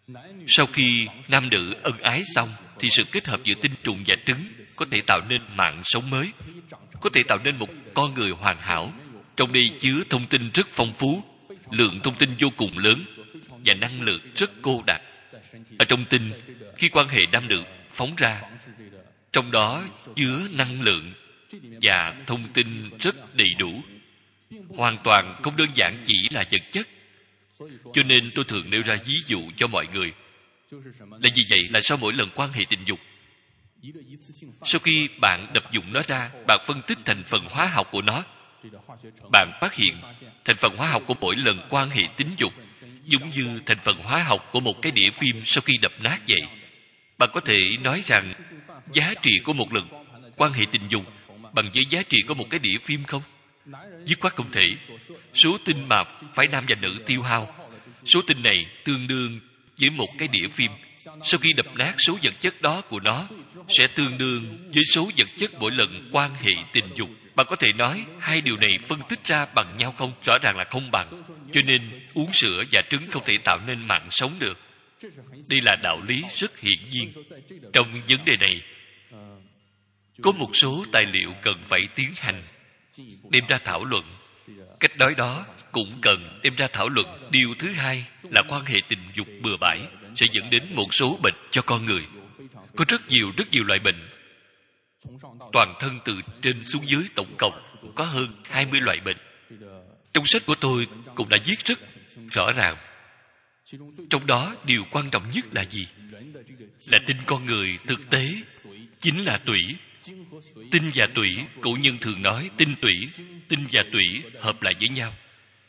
Sau khi nam nữ ân ái xong thì sự kết hợp giữa tinh trùng và trứng có thể tạo nên mạng sống mới, có thể tạo nên một con người hoàn hảo. Trong đây chứa thông tin rất phong phú, lượng thông tin vô cùng lớn và năng lượng rất cô đặc. Ở trong tinh, khi quan hệ nam nữ phóng ra, trong đó chứa năng lượng và thông tin rất đầy đủ, hoàn toàn không đơn giản chỉ là vật chất. Cho nên tôi thường nêu ra ví dụ cho mọi người. Là gì vậy? Là sau mỗi lần quan hệ tình dục, sau khi bạn đập dụng nó ra, bạn phân tích thành phần hóa học của nó, bạn phát hiện thành phần hóa học của mỗi lần quan hệ tính dục giống như thành phần hóa học của một cái đĩa phim sau khi đập nát vậy. Bạn có thể nói rằng giá trị của một lần quan hệ tình dục bằng với giá trị của một cái đĩa phim không? Dứt khoát không thể. Số tinh mà phái nam và nữ tiêu hao, số tinh này tương đương với một cái đĩa phim. Sau khi đập nát, số vật chất đó của nó sẽ tương đương với số vật chất mỗi lần quan hệ tình dục. Bạn có thể nói hai điều này phân tích ra bằng nhau không? Rõ ràng là không bằng. Cho nên uống sữa và trứng không thể tạo nên mạng sống được. Đây là đạo lý rất hiển nhiên. Trong vấn đề này, có một số tài liệu cần phải tiến hành, đem ra thảo luận. Cách nói đó cũng cần đem ra thảo luận. Điều thứ hai là quan hệ tình dục bừa bãi sẽ dẫn đến một số bệnh cho con người. Có rất nhiều, rất nhiều loại bệnh. Toàn thân từ trên xuống dưới tổng cộng có hơn hai mươi loại bệnh. Trong sách của tôi cũng đã viết rất rõ ràng. Trong đó điều quan trọng nhất là gì? Là tinh con người thực tế chính là tủy. Tinh và tủy, cổ nhân thường nói tinh tủy, tinh và tủy hợp lại với nhau.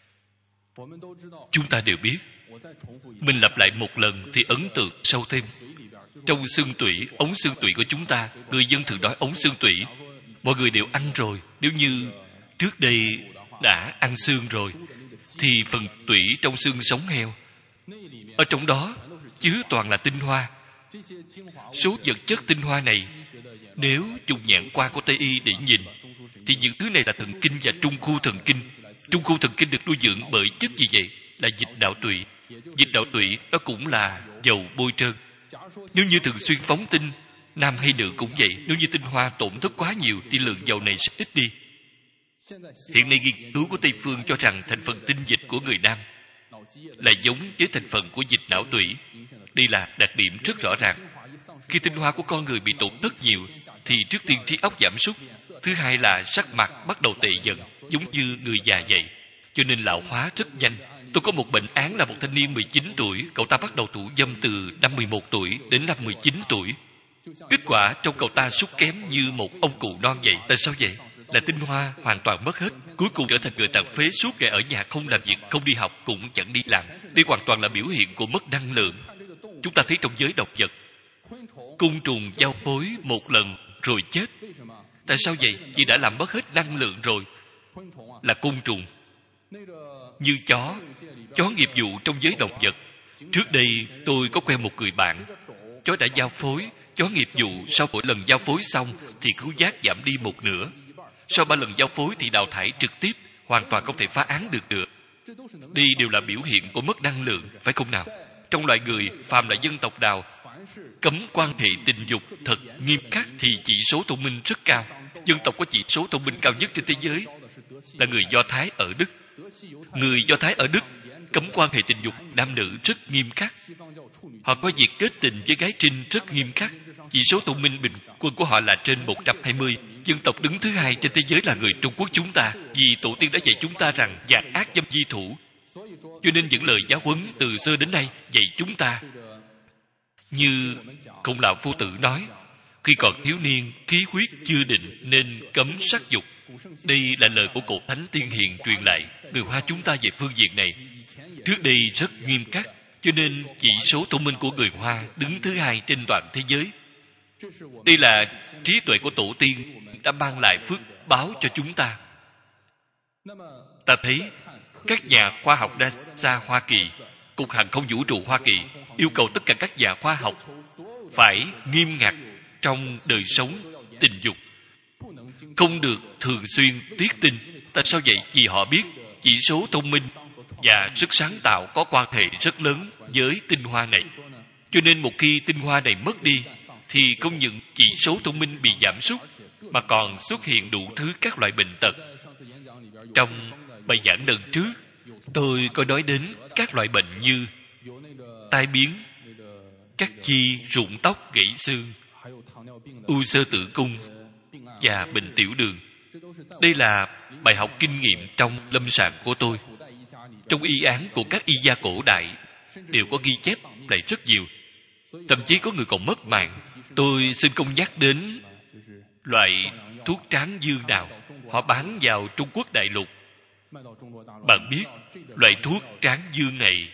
Chúng ta đều biết, mình lặp lại một lần thì ấn tượng sâu thêm. Trong xương tủy, ống xương tủy của chúng ta, người dân thường nói ống xương tủy, mọi người đều ăn rồi. Nếu như trước đây đã ăn xương rồi, thì phần tủy trong xương sống heo, ở trong đó chứa toàn là tinh hoa. Số vật chất tinh hoa này, nếu dùng nhãn quan của Tây Y để nhìn, thì những thứ này là thần kinh và trung khu thần kinh. Trung khu thần kinh được nuôi dưỡng bởi chất gì vậy? Là dịch đạo tủy. Dịch đạo tủy đó cũng là dầu bôi trơn. Nếu như thường xuyên phóng tinh, nam hay nữ cũng vậy, nếu như tinh hoa tổn thất quá nhiều thì lượng dầu này sẽ ít đi. Hiện nay nghiên cứu của Tây phương cho rằng thành phần tinh dịch của người nam là giống với thành phần của dịch não tủy. Đây là đặc điểm rất rõ ràng. Khi tinh hoa của con người bị tổn thất nhiều thì trước tiên trí óc giảm sút, thứ hai là sắc mặt bắt đầu tệ dần, giống như người già vậy, cho nên lão hóa rất nhanh. Tôi có một bệnh án là một thanh niên mười chín tuổi, cậu ta bắt đầu thủ dâm từ năm mười một tuổi đến năm mười chín tuổi. Kết quả trong cậu ta sút kém như một ông cụ non vậy. Tại sao vậy? Là tinh hoa hoàn toàn mất hết, cuối cùng trở thành người tàn phế, suốt ngày ở nhà không làm việc, không đi học cũng chẳng đi làm. Đây hoàn toàn là biểu hiện của mất năng lượng. Chúng ta thấy trong giới động vật, côn trùng giao phối một lần rồi chết. Tại sao vậy? Vì đã làm mất hết năng lượng rồi. Là côn trùng. Như chó, chó nghiệp vụ trong giới động vật. Trước đây tôi có quen một người bạn, chó đã giao phối, chó nghiệp vụ sau mỗi lần giao phối xong thì khứu giác giảm đi một nửa. Sau ba lần giao phối thì đào thải trực tiếp, hoàn toàn không thể phá án được nữa. Đây đều là biểu hiện của mất năng lượng, phải không nào? Trong loài người, phàm là dân tộc nào cấm quan hệ tình dục thật nghiêm khắc thì chỉ số thông minh rất cao. Dân tộc có chỉ số thông minh cao nhất trên thế giới là người Do Thái ở Đức. Người Do Thái ở Đức cấm quan hệ tình dục nam nữ rất nghiêm khắc. Họ có việc kết tình với gái trinh rất nghiêm khắc. Chỉ số thông minh bình quân của họ là trên một trăm hai mươi. Dân tộc đứng thứ hai trên thế giới là người Trung Quốc chúng ta, vì tổ tiên đã dạy chúng ta rằng giặc ác dâm di thủ. Cho nên những lời giáo huấn từ xưa đến nay dạy chúng ta. Như Khổng Lão Phu Tử nói, khi còn thiếu niên, khí huyết chưa định nên cấm sắc dục. Đây là lời của cổ thánh tiên hiền truyền lại. Người Hoa chúng ta về phương diện này trước đây rất nghiêm khắc, cho nên chỉ số thông minh của người Hoa đứng thứ hai trên toàn thế giới. Đây là trí tuệ của tổ tiên đã mang lại phước báo cho chúng ta. Ta thấy các nhà khoa học NASA Hoa Kỳ, Cục Hàng không Vũ trụ Hoa Kỳ yêu cầu tất cả các nhà khoa học phải nghiêm ngặt trong đời sống tình dục, không được thường xuyên tiết tinh. Tại sao vậy? Vì họ biết chỉ số thông minh và sức sáng tạo có quan hệ rất lớn với tinh hoa này. Cho nên một khi tinh hoa này mất đi, thì không những chỉ số thông minh bị giảm sút, mà còn xuất hiện đủ thứ các loại bệnh tật. Trong bài giảng lần trước, tôi có nói đến các loại bệnh như tai biến, cắt chi, rụng tóc, gãy xương, u xơ tử cung và bệnh tiểu đường. Đây là bài học kinh nghiệm trong lâm sàng của tôi. Trong y án của các y gia cổ đại đều có ghi chép lại rất nhiều. Thậm chí có người còn mất mạng. Tôi xin không nhắc đến loại thuốc tráng dương nào họ bán vào Trung Quốc đại lục. Bạn biết loại thuốc tráng dương này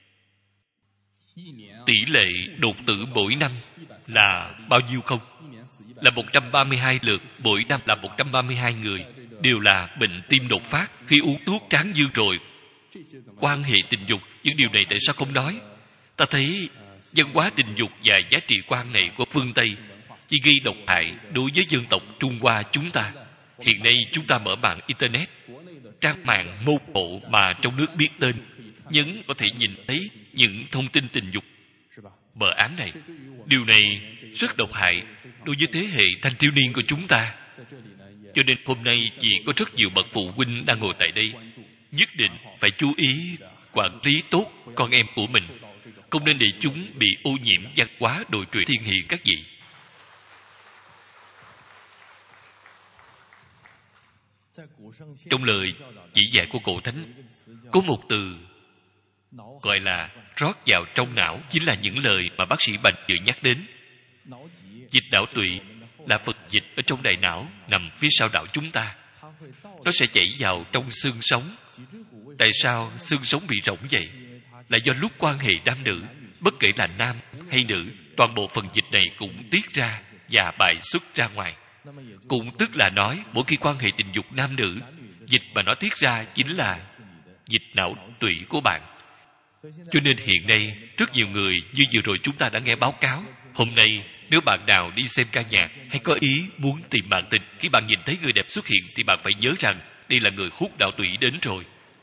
tỷ lệ đột tử mỗi năm là bao nhiêu không? Là một trăm ba mươi hai lượt, mỗi năm là một trăm ba mươi hai người đều là bệnh tim đột phát khi uống thuốc tráng dương rồi. Quan hệ tình dục, những điều này tại sao không nói? Ta thấy văn hóa tình dục và giá trị quan này của phương Tây chỉ gây độc hại đối với dân tộc Trung Hoa chúng ta. Hiện nay chúng ta mở mạng Internet, trang mạng mô hộ mà trong nước biết tên, nhưng có thể nhìn thấy những thông tin tình dục bờ án này. Điều này rất độc hại đối với thế hệ thanh thiếu niên của chúng ta. Cho nên hôm nay chỉ có rất nhiều bậc phụ huynh đang ngồi tại đây, nhất định phải chú ý quản lý tốt con em của mình, không nên để chúng bị ô nhiễm văn hóa đồi trụy thiên hiện các vị. Trong lời chỉ dạy của cổ thánh có một từ gọi là rót vào trong não, chính là những lời mà bác sĩ Bành vừa nhắc đến. Dịch não tụy là vật dịch ở trong đại não nằm phía sau não chúng ta. Nó sẽ chảy vào trong xương sống. Tại sao xương sống bị rỗng vậy? Là do lúc quan hệ nam nữ, bất kể là nam hay nữ, toàn bộ phần dịch này cũng tiết ra và bài xuất ra ngoài. Cũng tức là nói, mỗi khi quan hệ tình dục nam nữ, dịch mà nó tiết ra chính là dịch não tụy của bạn. Cho nên hiện nay rất nhiều người như vừa rồi chúng ta đã nghe báo cáo. Hôm nay nếu bạn nào đi xem ca nhạc hay có ý muốn tìm bạn tình, khi bạn nhìn thấy người đẹp xuất hiện thì bạn phải nhớ rằng đây là người hút não tụy đến rồi.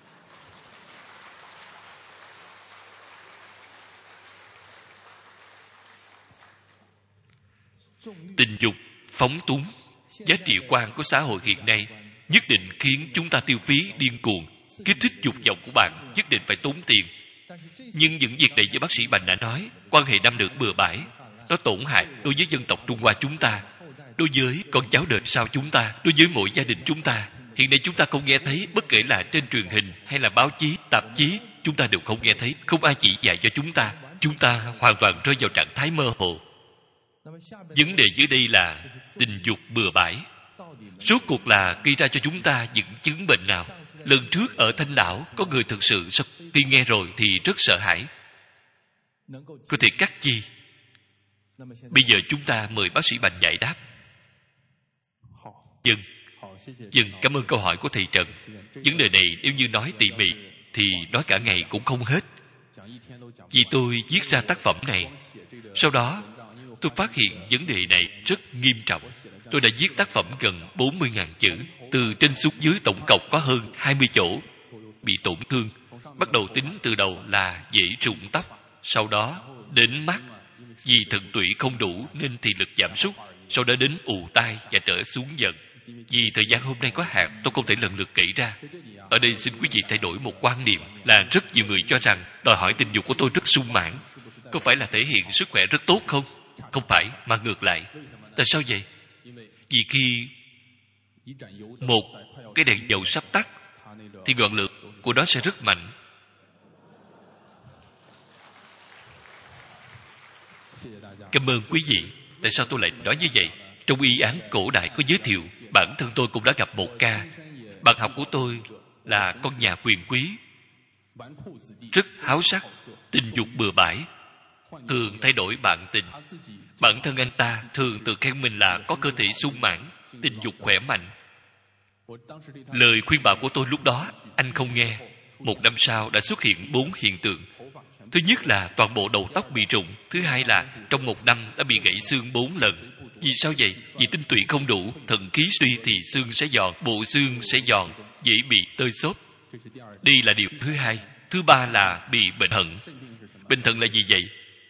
Tình dục phóng túng, giá trị quan của xã hội hiện nay nhất định khiến chúng ta tiêu phí điên cuồng. Kích thích dục vọng của bạn nhất định phải tốn tiền. Nhưng những việc này như bác sĩ Bành đã nói, quan hệ nam nữ bừa bãi, nó tổn hại đối với dân tộc Trung Hoa chúng ta, đối với con cháu đời sau chúng ta, đối với mỗi gia đình chúng ta. Hiện nay chúng ta không nghe thấy, bất kể là trên truyền hình hay là báo chí, tạp chí, chúng ta đều không nghe thấy, không ai chỉ dạy cho chúng ta. Chúng ta hoàn toàn rơi vào trạng thái mơ hồ. Vấn đề dưới đây là tình dục bừa bãi rốt cuộc là gây ra cho chúng ta những chứng bệnh nào? Lần trước ở Thanh Đảo có người thực sự sau khi nghe rồi thì rất sợ hãi, có thể cắt chi. Bây giờ chúng ta mời bác sĩ Bành giải đáp. Dân Dân cảm ơn câu hỏi của thầy Trần. Vấn đề này nếu như nói tỉ mỉ thì nói cả ngày cũng không hết. Vì tôi viết ra tác phẩm này, sau đó tôi phát hiện vấn đề này rất nghiêm trọng. Tôi đã viết tác phẩm gần bốn mươi nghìn chữ, từ trên xuống dưới tổng cộng có hơn hai mươi chỗ bị tổn thương. Bắt đầu tính từ đầu là dễ rụng tóc, sau đó đến mắt, vì thận tụy không đủ nên thị lực giảm sút, sau đó đến ù tai và trở xuống giận. Vì thời gian hôm nay có hạn, tôi không thể lần lượt kể ra. Ở đây xin quý vị thay đổi một quan niệm là rất nhiều người cho rằng đòi hỏi tình dục của tôi rất sung mãn. Có phải là thể hiện sức khỏe rất tốt không? Không phải, mà ngược lại. Tại sao vậy? Vì khi một cái đèn dầu sắp tắt thì ngọn lửa của nó sẽ rất mạnh. Cảm ơn quý vị. Tại sao tôi lại nói như vậy? Trong y án cổ đại có giới thiệu, bản thân tôi cũng đã gặp một ca. Bạn học của tôi là con nhà quyền quý, rất háo sắc, tình dục bừa bãi, thường thay đổi bạn tình. Bản thân anh ta thường tự khen mình là có cơ thể sung mãn, tình dục khỏe mạnh. Lời khuyên bảo của tôi lúc đó anh không nghe. Một năm sau đã xuất hiện bốn hiện tượng. Thứ nhất là toàn bộ đầu tóc bị rụng. Thứ hai là trong một năm đã bị gãy xương bốn lần. Vì sao vậy? Vì tinh tụy không đủ, thận khí suy thì xương sẽ giòn, bộ xương sẽ giòn, dễ bị tơi xốp. Đây là điều thứ hai. Thứ ba là bị bệnh thận. Bệnh thận là gì vậy?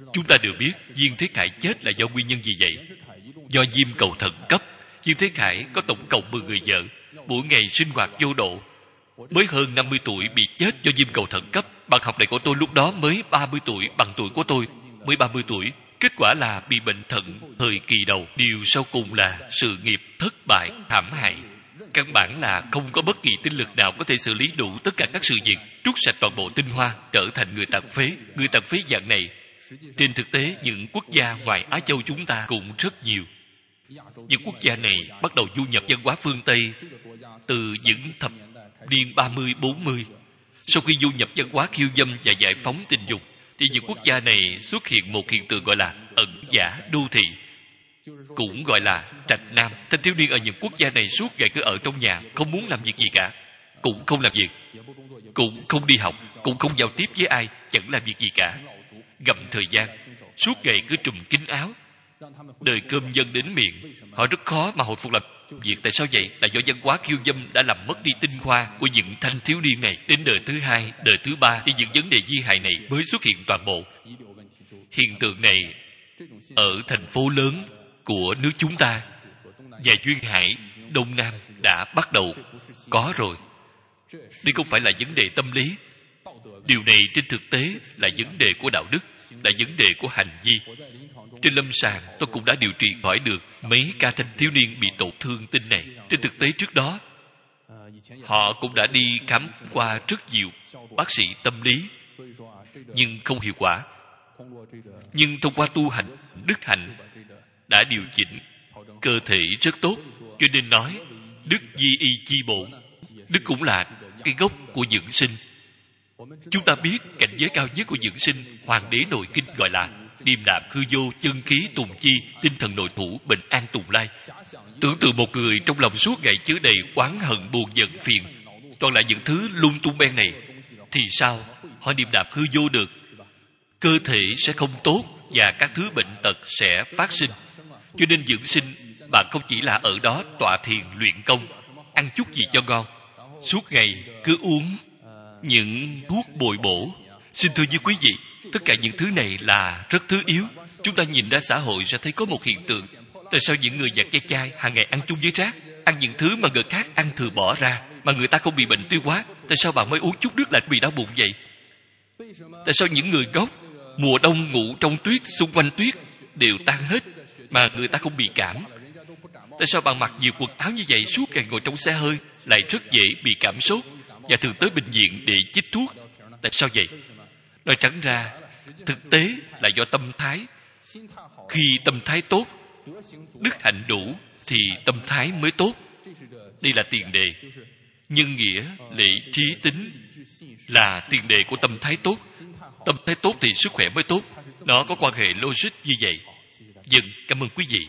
Chúng ta đều biết Viên Thế Khải chết là do nguyên nhân gì vậy? Do diêm cầu thận cấp. Viên Thế Khải có tổng cộng mười người vợ, mỗi ngày sinh hoạt vô độ. Mới hơn năm mươi tuổi bị chết do diêm cầu thận cấp. Bạn học này của tôi lúc đó mới ba mươi tuổi, bằng tuổi của tôi, mới ba mươi tuổi. Kết quả là bị bệnh thận thời kỳ đầu. Điều sau cùng là sự nghiệp thất bại, thảm hại. Căn bản là không có bất kỳ tinh lực nào có thể xử lý đủ tất cả các sự việc, trút sạch toàn bộ tinh hoa, trở thành người tàn phế. Người tàn phế dạng này, trên thực tế những quốc gia ngoài Á Châu chúng ta cũng rất nhiều. Những quốc gia này bắt đầu du nhập văn hóa phương Tây từ những thập niên ba mươi, bốn mươi. Sau khi du nhập văn hóa khiêu dâm và giải phóng tình dục, thì những quốc gia này xuất hiện một hiện tượng gọi là ẩn giả đô thị, cũng gọi là trạch nam. Thanh thiếu niên ở những quốc gia này suốt ngày cứ ở trong nhà, không muốn làm việc gì cả, cũng không làm việc, cũng không đi học, cũng không giao tiếp với ai, chẳng làm việc gì cả, gặm thời gian, suốt ngày cứ trùm kín áo, đời cơm dân đến miệng. Họ rất khó mà hồi phục làm việc. Tại sao vậy? Là do văn hóa khiêu dâm đã làm mất đi tinh hoa của những thanh thiếu niên này. Đến đời thứ hai, đời thứ ba thì những vấn đề di hại này mới xuất hiện toàn bộ. Hiện tượng này ở thành phố lớn của nước chúng ta và duyên hải Đông Nam đã bắt đầu có rồi. Đây không phải là vấn đề tâm lý. Điều này trên thực tế là vấn đề của đạo đức, là vấn đề của hành vi. Trên lâm sàng tôi cũng đã điều trị khỏi được mấy ca thanh thiếu niên bị tổn thương tinh này. Trên thực tế trước đó họ cũng đã đi khám qua rất nhiều bác sĩ tâm lý, nhưng không hiệu quả. Nhưng thông qua tu hành đức hạnh đã điều chỉnh cơ thể rất tốt. Cho nên nói đức di y chi bổn. Đức cũng là cái gốc của dưỡng sinh. Chúng ta biết cảnh giới cao nhất của dưỡng sinh, Hoàng đế nội kinh gọi là điềm đạm hư vô, chân khí tùng chi, tinh thần nội thủ, bình an tùng lai. Tưởng tượng một người trong lòng suốt ngày chứa đầy oán hận, buồn giận, phiền, toàn là những thứ lung tung ben này, thì sao họ điềm đạm hư vô được? Cơ thể sẽ không tốt và các thứ bệnh tật sẽ phát sinh. Cho nên dưỡng sinh, bạn không chỉ là ở đó tọa thiền luyện công, ăn chút gì cho ngon, suốt ngày cứ uống những thuốc bồi bổ. Xin thưa với quý vị, tất cả những thứ này là rất thứ yếu. Chúng ta nhìn ra xã hội sẽ thấy có một hiện tượng. Tại sao những người giặt chai chai hàng ngày ăn chung với rác, ăn những thứ mà người khác ăn thừa bỏ ra, mà người ta không bị bệnh tiêu hóa? Tại sao bạn mới uống chút nước lạnh bị đau bụng vậy? Tại sao những người ngốc mùa đông ngủ trong tuyết, xung quanh tuyết đều tan hết, mà người ta không bị cảm? Tại sao bạn mặc nhiều quần áo như vậy, suốt ngày ngồi trong xe hơi, lại rất dễ bị cảm sốt và thường tới bệnh viện để chích thuốc? Tại sao vậy? Nói trắng ra, thực tế là do tâm thái. Khi tâm thái tốt, đức hạnh đủ, thì tâm thái mới tốt. Đây là tiền đề. Nhân nghĩa, lễ, trí, tính là tiền đề của tâm thái tốt. Tâm thái tốt thì sức khỏe mới tốt. Nó có quan hệ logic như vậy. Dân, cảm ơn quý vị.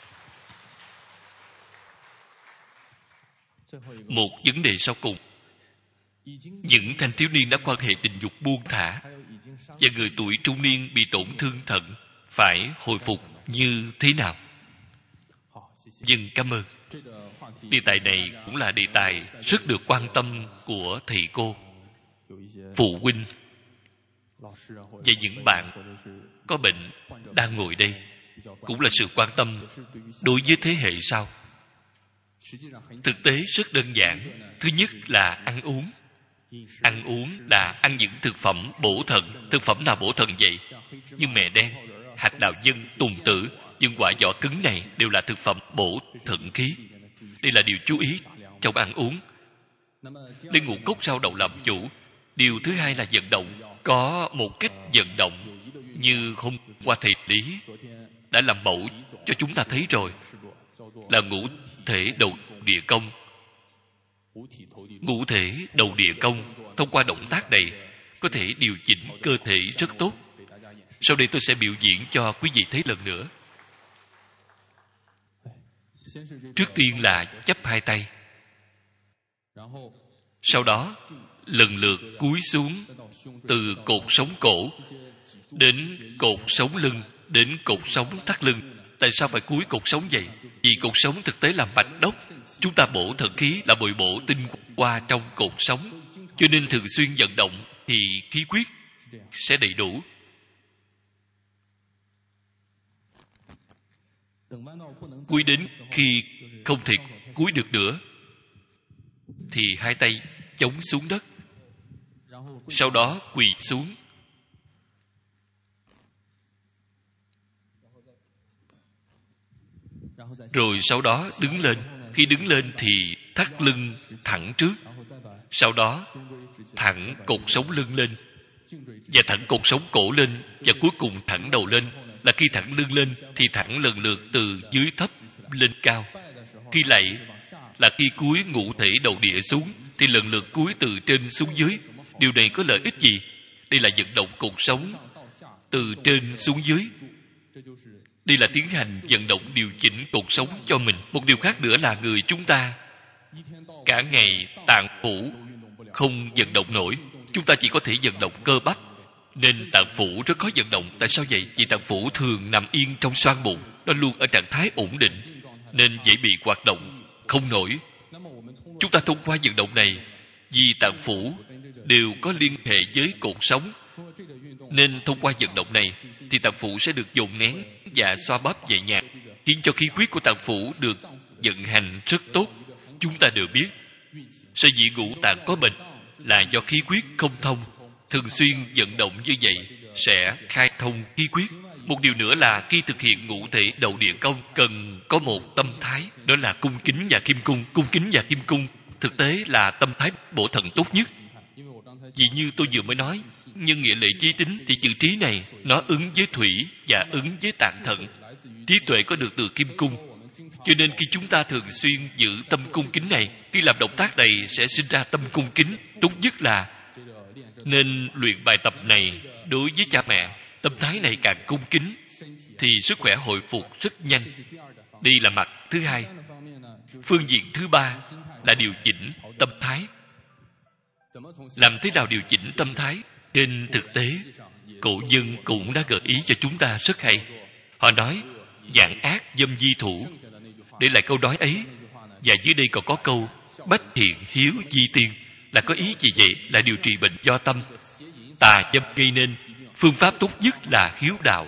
Một vấn đề sau cùng. Những thanh thiếu niên đã quan hệ tình dục buông thả và người tuổi trung niên bị tổn thương thận phải hồi phục như thế nào? Dân cảm ơn. Đề tài này cũng là đề tài rất được quan tâm của thầy cô, phụ huynh và những bạn có bệnh đang ngồi đây. Cũng là sự quan tâm đối với thế hệ sau. Thực tế rất đơn giản. Thứ nhất là ăn uống. Ăn uống là ăn những thực phẩm bổ thận. Thực phẩm nào bổ thận vậy? Như mè đen, hạt đào dân, tùng tử, những quả vỏ cứng này đều là thực phẩm bổ thận khí. Đây là điều chú ý trong ăn uống. Lấy ngũ cốc rau đậu làm chủ. Điều thứ hai là vận động. Có một cách vận động như hôm qua thầy Lý đã làm mẫu cho chúng ta thấy rồi, là ngũ thể đầu địa công. Ngũ thể đầu địa công thông qua động tác này có thể điều chỉnh cơ thể rất tốt. Sau đây tôi sẽ biểu diễn cho quý vị thấy lần nữa. Trước tiên là chắp hai tay, sau đó lần lượt cúi xuống từ cột sống cổ đến cột sống lưng, đến cột sống thắt lưng. Tại sao phải cúi cột sống vậy? Vì cột sống thực tế là mạch đốc. Chúng ta bổ thận khí là bồi bổ tinh qua trong cột sống, cho nên thường xuyên vận động thì khí huyết sẽ đầy đủ. Cúi đến khi không thể cúi được nữa thì hai tay chống xuống đất, sau đó quỳ xuống. Rồi sau đó đứng lên. Khi đứng lên thì thắt lưng thẳng trước, sau đó thẳng cột sống lưng lên, và thẳng cột sống cổ lên, và cuối cùng thẳng đầu lên. Là khi thẳng lưng lên thì thẳng lần lượt từ dưới thấp lên cao. Khi lạy là khi cúi ngũ thể đầu địa xuống thì lần lượt cúi từ trên xuống dưới. Điều này có lợi ích gì? Đây là vận động cột sống từ trên xuống dưới. Đây là tiến hành vận động điều chỉnh cột sống cho mình. Một điều khác nữa là người chúng ta cả ngày tạng phủ không vận động nổi. Chúng ta chỉ có thể vận động cơ bắp, nên tạng phủ rất khó vận động. Tại sao vậy? Vì tạng phủ thường nằm yên trong xoang bụng, nó luôn ở trạng thái ổn định, nên dễ bị hoạt động không nổi. Chúng ta thông qua vận động này, vì tạng phủ đều có liên hệ với cột sống, nên thông qua vận động này thì tạng phủ sẽ được dồn nén và xoa bóp nhẹ nhàng, khiến cho khí huyết của tạng phủ được vận hành rất tốt. Chúng ta đều biết sở dĩ ngũ tạng có bệnh là do khí huyết không thông. Thường xuyên vận động như vậy sẽ khai thông khí huyết. Một điều nữa là khi thực hiện ngũ thể đầu địa công cần có một tâm thái, đó là cung kính và kim cung. Cung kính và kim cung thực tế là tâm thái bổ thận tốt nhất. Vì như tôi vừa mới nói, nhân nghĩa lệ trí tính thì chữ trí này nó ứng với thủy và ứng với tạng thận. Trí tuệ có được từ kim cung. Cho nên khi chúng ta thường xuyên giữ tâm cung kính này, khi làm động tác này sẽ sinh ra tâm cung kính. Tốt nhất là nên luyện bài tập này đối với cha mẹ. Tâm thái này càng cung kính thì sức khỏe hồi phục rất nhanh. Đây là mặt thứ hai. Phương diện thứ ba là điều chỉnh tâm thái. Làm thế nào điều chỉnh tâm thái? Trên thực tế, cổ nhân cũng đã gợi ý cho chúng ta rất hay. Họ nói, vạn ác dâm di thủ. Để lại câu nói ấy. Và dưới đây còn có câu, bách thiện hiếu di tiên. Là có ý gì vậy? Là điều trị bệnh do tâm. Tà dâm gây nên, phương pháp tốt nhất là hiếu đạo.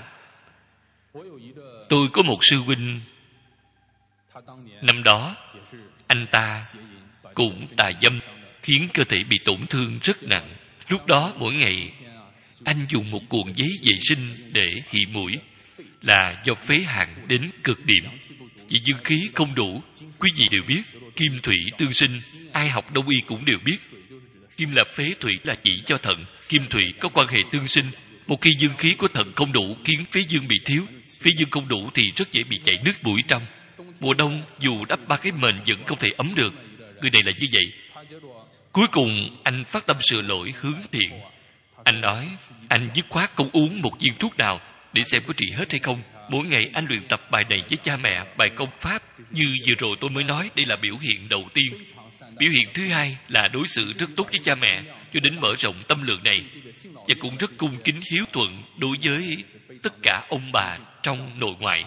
Tôi có một sư huynh, năm đó anh ta cũng tà dâm, khiến cơ thể bị tổn thương rất nặng. Lúc đó mỗi ngày anh dùng một cuộn giấy vệ sinh để hị mũi, là do phế hàn đến cực điểm. Vì dương khí không đủ. Quý vị đều biết kim thủy tương sinh, ai học đông y cũng đều biết. Kim là phế, thủy là chỉ cho thận. Kim thủy có quan hệ tương sinh. Một khi dương khí của thận không đủ khiến phế dương bị thiếu. Phế dương không đủ thì rất dễ bị chảy nước mũi trong. Mùa đông dù đắp ba cái mền vẫn không thể ấm được. Người này là như vậy. Cuối cùng anh phát tâm sửa lỗi hướng thiện. Anh nói anh dứt khoát không uống một viên thuốc nào để xem có trị hết hay không. Mỗi ngày anh luyện tập bài này với cha mẹ, bài công pháp. Như vừa rồi tôi mới nói, đây là biểu hiện đầu tiên. Biểu hiện thứ hai là đối xử rất tốt với cha mẹ, cho đến mở rộng tâm lượng này, và cũng rất cung kính hiếu thuận đối với tất cả ông bà trong nội ngoại.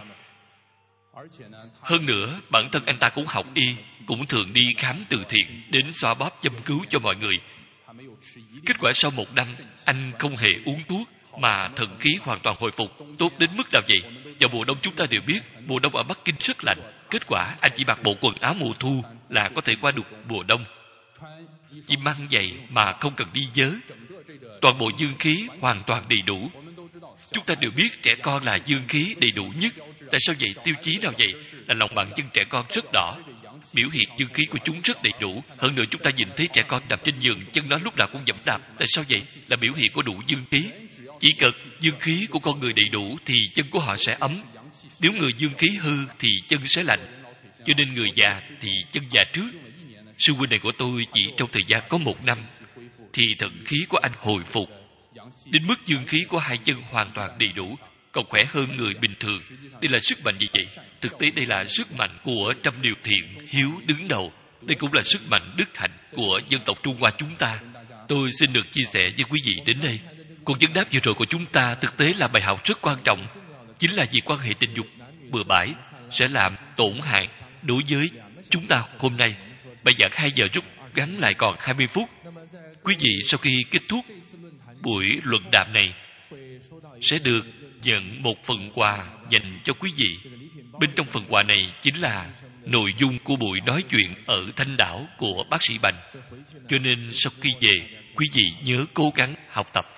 Hơn nữa, bản thân anh ta cũng học y, cũng thường đi khám từ thiện, đến xoa bóp châm cứu cho mọi người. Kết quả sau một năm, anh không hề uống thuốc, mà thận khí hoàn toàn hồi phục, tốt đến mức nào vậy? Vào mùa đông chúng ta đều biết, mùa đông ở Bắc Kinh rất lạnh. Kết quả anh chỉ mặc bộ quần áo mùa thu là có thể qua được mùa đông. Chỉ mang giày mà không cần đi vớ. Toàn bộ dương khí hoàn toàn đầy đủ. Chúng ta đều biết trẻ con là dương khí đầy đủ nhất. Tại sao vậy? Tiêu chí nào vậy? Là lòng bàn chân trẻ con rất đỏ, biểu hiện dương khí của chúng rất đầy đủ. Hơn nữa chúng ta nhìn thấy trẻ con nằm trên giường, chân nó lúc nào cũng giẫm đạp. Tại sao vậy? Là biểu hiện của đủ dương khí. Chỉ cần dương khí của con người đầy đủ thì chân của họ sẽ ấm. Nếu người dương khí hư thì chân sẽ lạnh. Cho nên người già thì chân già trước. Sư huynh này của tôi chỉ trong thời gian có một năm thì thận khí của anh hồi phục đến mức dương khí của hai chân hoàn toàn đầy đủ, còn khỏe hơn người bình thường. Đây là sức mạnh gì vậy? Thực tế đây là sức mạnh của trăm điều thiện hiếu đứng đầu. Đây cũng là sức mạnh đức hạnh của dân tộc Trung Hoa chúng ta. Tôi xin được chia sẻ với quý vị đến đây. Cuộc vấn đáp vừa rồi của chúng ta thực tế là bài học rất quan trọng. Chính là vì quan hệ tình dục bừa bãi sẽ làm tổn hại đối với chúng ta hôm nay. Bài giảng hai giờ rút ngắn lại còn hai mươi phút. Quý vị sau khi kết thúc buổi luận đàm này sẽ được nhận một phần quà dành cho quý vị. Bên trong phần quà này chính là nội dung của buổi nói chuyện ở Thanh Đảo của bác sĩ Bành. Cho nên sau khi về, quý vị nhớ cố gắng học tập.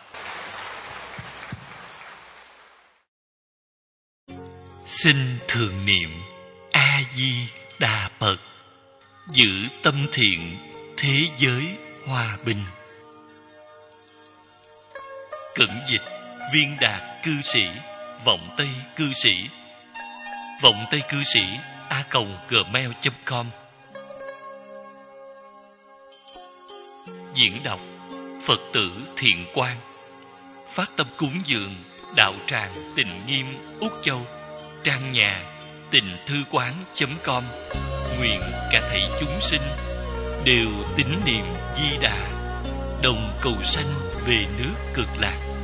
Xin thường niệm A Di Đà Phật, giữ tâm thiện, thế giới hòa bình. Cẩn dịch Viên Đạt cư sĩ, Vọng Tây cư sĩ. Vọng Tây cư sĩ a còng gmail chấm com. Diễn đọc Phật tử Thiện Quang. Phát tâm cúng dường đạo tràng Tịnh Nghiêm Úc Châu. Trang nhà tịnh thư quán chấm com. Nguyện cả thảy chúng sinh đều tín niệm Di Đà, đồng cầu sanh về nước Cực Lạc.